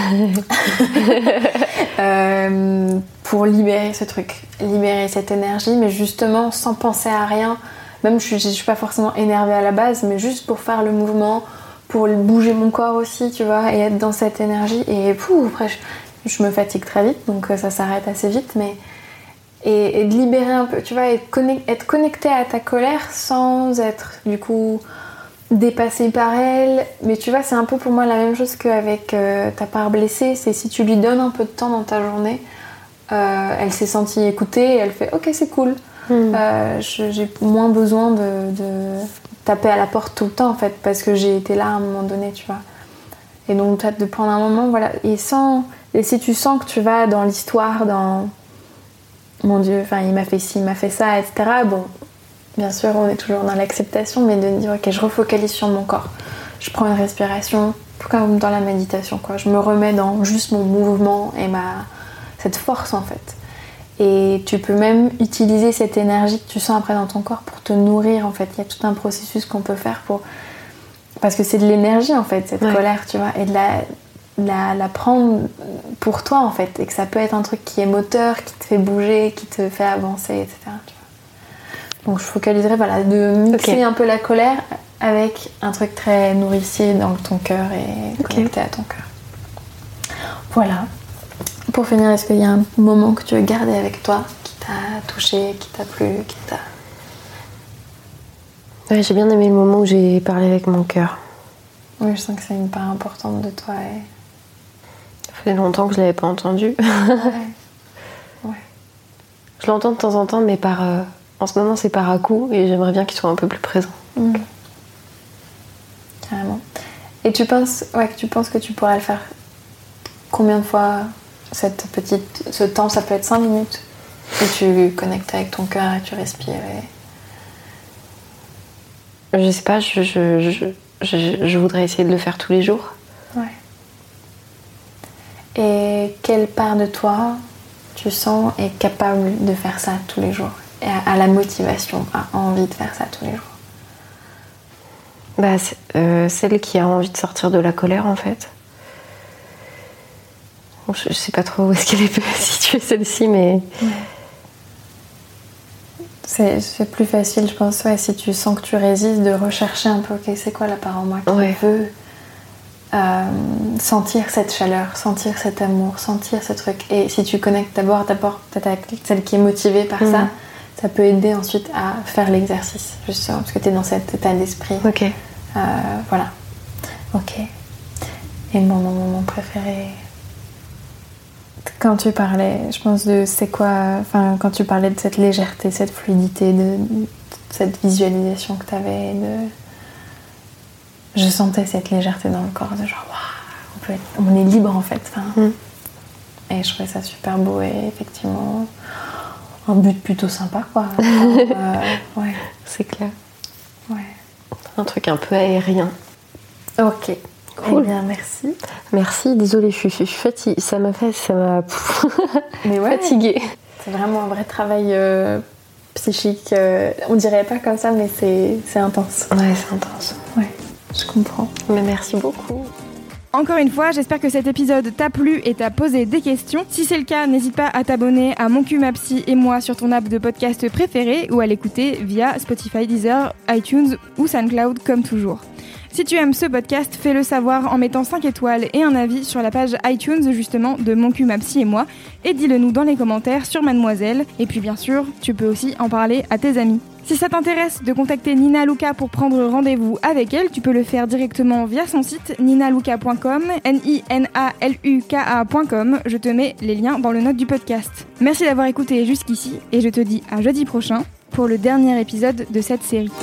euh, pour libérer ce truc, libérer cette énergie, mais justement, sans penser à rien. Même, je ne suis pas forcément énervée à la base, mais juste pour faire le mouvement, pour bouger mon corps aussi, tu vois, et être dans cette énergie. Et pouf, après, je, je me fatigue très vite, donc ça s'arrête assez vite, mais... Et, et de libérer un peu, tu vois, être, connect, être connecté à ta colère sans être, du coup, dépassé par elle. Mais tu vois, c'est un peu pour moi la même chose qu'avec euh, ta part blessée. C'est si tu lui donnes un peu de temps dans ta journée, euh, elle s'est sentie écoutée et elle fait « Ok, c'est cool. Mmh. Euh, je, j'ai moins besoin de, de taper à la porte tout le temps, en fait, parce que j'ai été là à un moment donné, tu vois. » Et donc, peut-être de prendre un moment, voilà. Et, sans, et si tu sens que tu vas dans l'histoire, dans... Mon Dieu, enfin, il m'a fait ci, il m'a fait ça, et cetera. Bon, bien sûr, on est toujours dans l'acceptation, mais de me dire, ok, je refocalise sur mon corps. Je prends une respiration, comme dans la méditation, quoi. Je me remets dans juste mon mouvement et ma... cette force, en fait. Et tu peux même utiliser cette énergie que tu sens après dans ton corps pour te nourrir, en fait. Il y a tout un processus qu'on peut faire pour... Parce que c'est de l'énergie, en fait, cette ouais. colère, tu vois, et de la... La, la prendre pour toi en fait, et que ça peut être un truc qui est moteur, qui te fait bouger, qui te fait avancer, et cetera. Tu vois. Donc je focaliserais voilà, de mixer okay. un peu la colère avec un truc très nourricier dans ton cœur et okay. connecté à ton cœur. Voilà. Pour finir, est-ce qu'il y a un moment que tu veux garder avec toi qui t'a touché, qui t'a plu, qui t'a... Ouais, j'ai bien aimé le moment où j'ai parlé avec mon cœur. Oui, je sens que c'est une part importante de toi et... Ça fait longtemps que je l'avais pas entendu. Ouais. Ouais. Je l'entends de temps en temps, mais par, euh, en ce moment c'est par à-coup et j'aimerais bien qu'il soit un peu plus présent. Mmh. Carrément. Et tu penses, ouais, tu penses que tu pourrais le faire combien de fois cette petite, ce temps, ça peut être cinq minutes où tu connectes avec ton cœur et tu respires et... Je sais pas, je, je, je, je, je voudrais essayer de le faire tous les jours. Ouais. Et quelle part de toi tu sens est capable de faire ça tous les jours et a, a la motivation, a envie de faire ça tous les jours? Bah, c'est, euh, celle qui a envie de sortir de la colère en fait. Bon, je, je sais pas trop où est-ce qu'elle est située celle-ci, mais... Ouais. C'est, c'est plus facile, je pense, ouais, si tu sens que tu résistes, de rechercher un peu, okay, c'est quoi la part en moi qui ouais. veut euh, sentir cette chaleur, sentir cet amour, sentir ce truc. Et si tu connectes d'abord, d'abord peut-être avec celle qui est motivée par mmh. ça, ça peut aider ensuite à faire l'exercice, justement, parce que tu es dans cet état d'esprit. Ok. Euh, voilà. Ok. Et mon moment préféré... Quand tu parlais, je pense de c'est quoi, enfin quand tu parlais de cette légèreté, cette fluidité, de, de cette visualisation que tu avais, de, je sentais cette légèreté dans le corps, de genre waouh, on peut être, on est libre en fait. Mm. Et je trouvais ça super beau et effectivement un but plutôt sympa quoi. euh, ouais, c'est clair. Ouais. Un truc un peu aérien. Ok. Cool. Eh bien, merci. Merci, désolée, je suis, je suis fatiguée. Ça m'a fait, ça m'a Mais ouais, fatiguée. C'est vraiment un vrai travail euh, psychique. Euh, on dirait pas comme ça, mais c'est, c'est intense. Ouais, c'est intense. Ouais, je comprends. Mais merci beaucoup. Encore une fois, j'espère que cet épisode t'a plu et t'a posé des questions. Si c'est le cas, n'hésite pas à t'abonner à Mon cul, ma psy et moi sur ton app de podcast préféré ou à l'écouter via Spotify, Deezer, iTunes ou SoundCloud comme toujours. Si tu aimes ce podcast, fais-le savoir en mettant cinq étoiles et un avis sur la page iTunes justement de Mon cul, ma psy et moi et dis-le nous dans les commentaires sur Mademoiselle. Et puis bien sûr, tu peux aussi en parler à tes amis. Si ça t'intéresse de contacter Nina Luka pour prendre rendez-vous avec elle, tu peux le faire directement via son site nina luka point com, N I N A L U K A point com. Je te mets les liens dans le note du podcast. Merci d'avoir écouté jusqu'ici et je te dis à jeudi prochain pour le dernier épisode de cette série.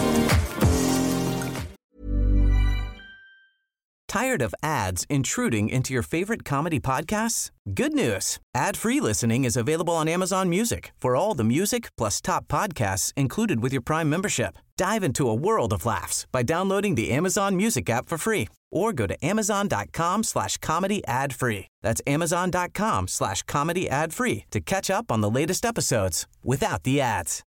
Tired of ads intruding into your favorite comedy podcasts? Good news. Ad-free listening is available on Amazon Music for all the music plus top podcasts included with your Prime membership. Dive into a world of laughs by downloading the Amazon Music app for free or go to amazon.com slash comedy ad free. That's amazon.com slash comedy ad free to catch up on the latest episodes without the ads.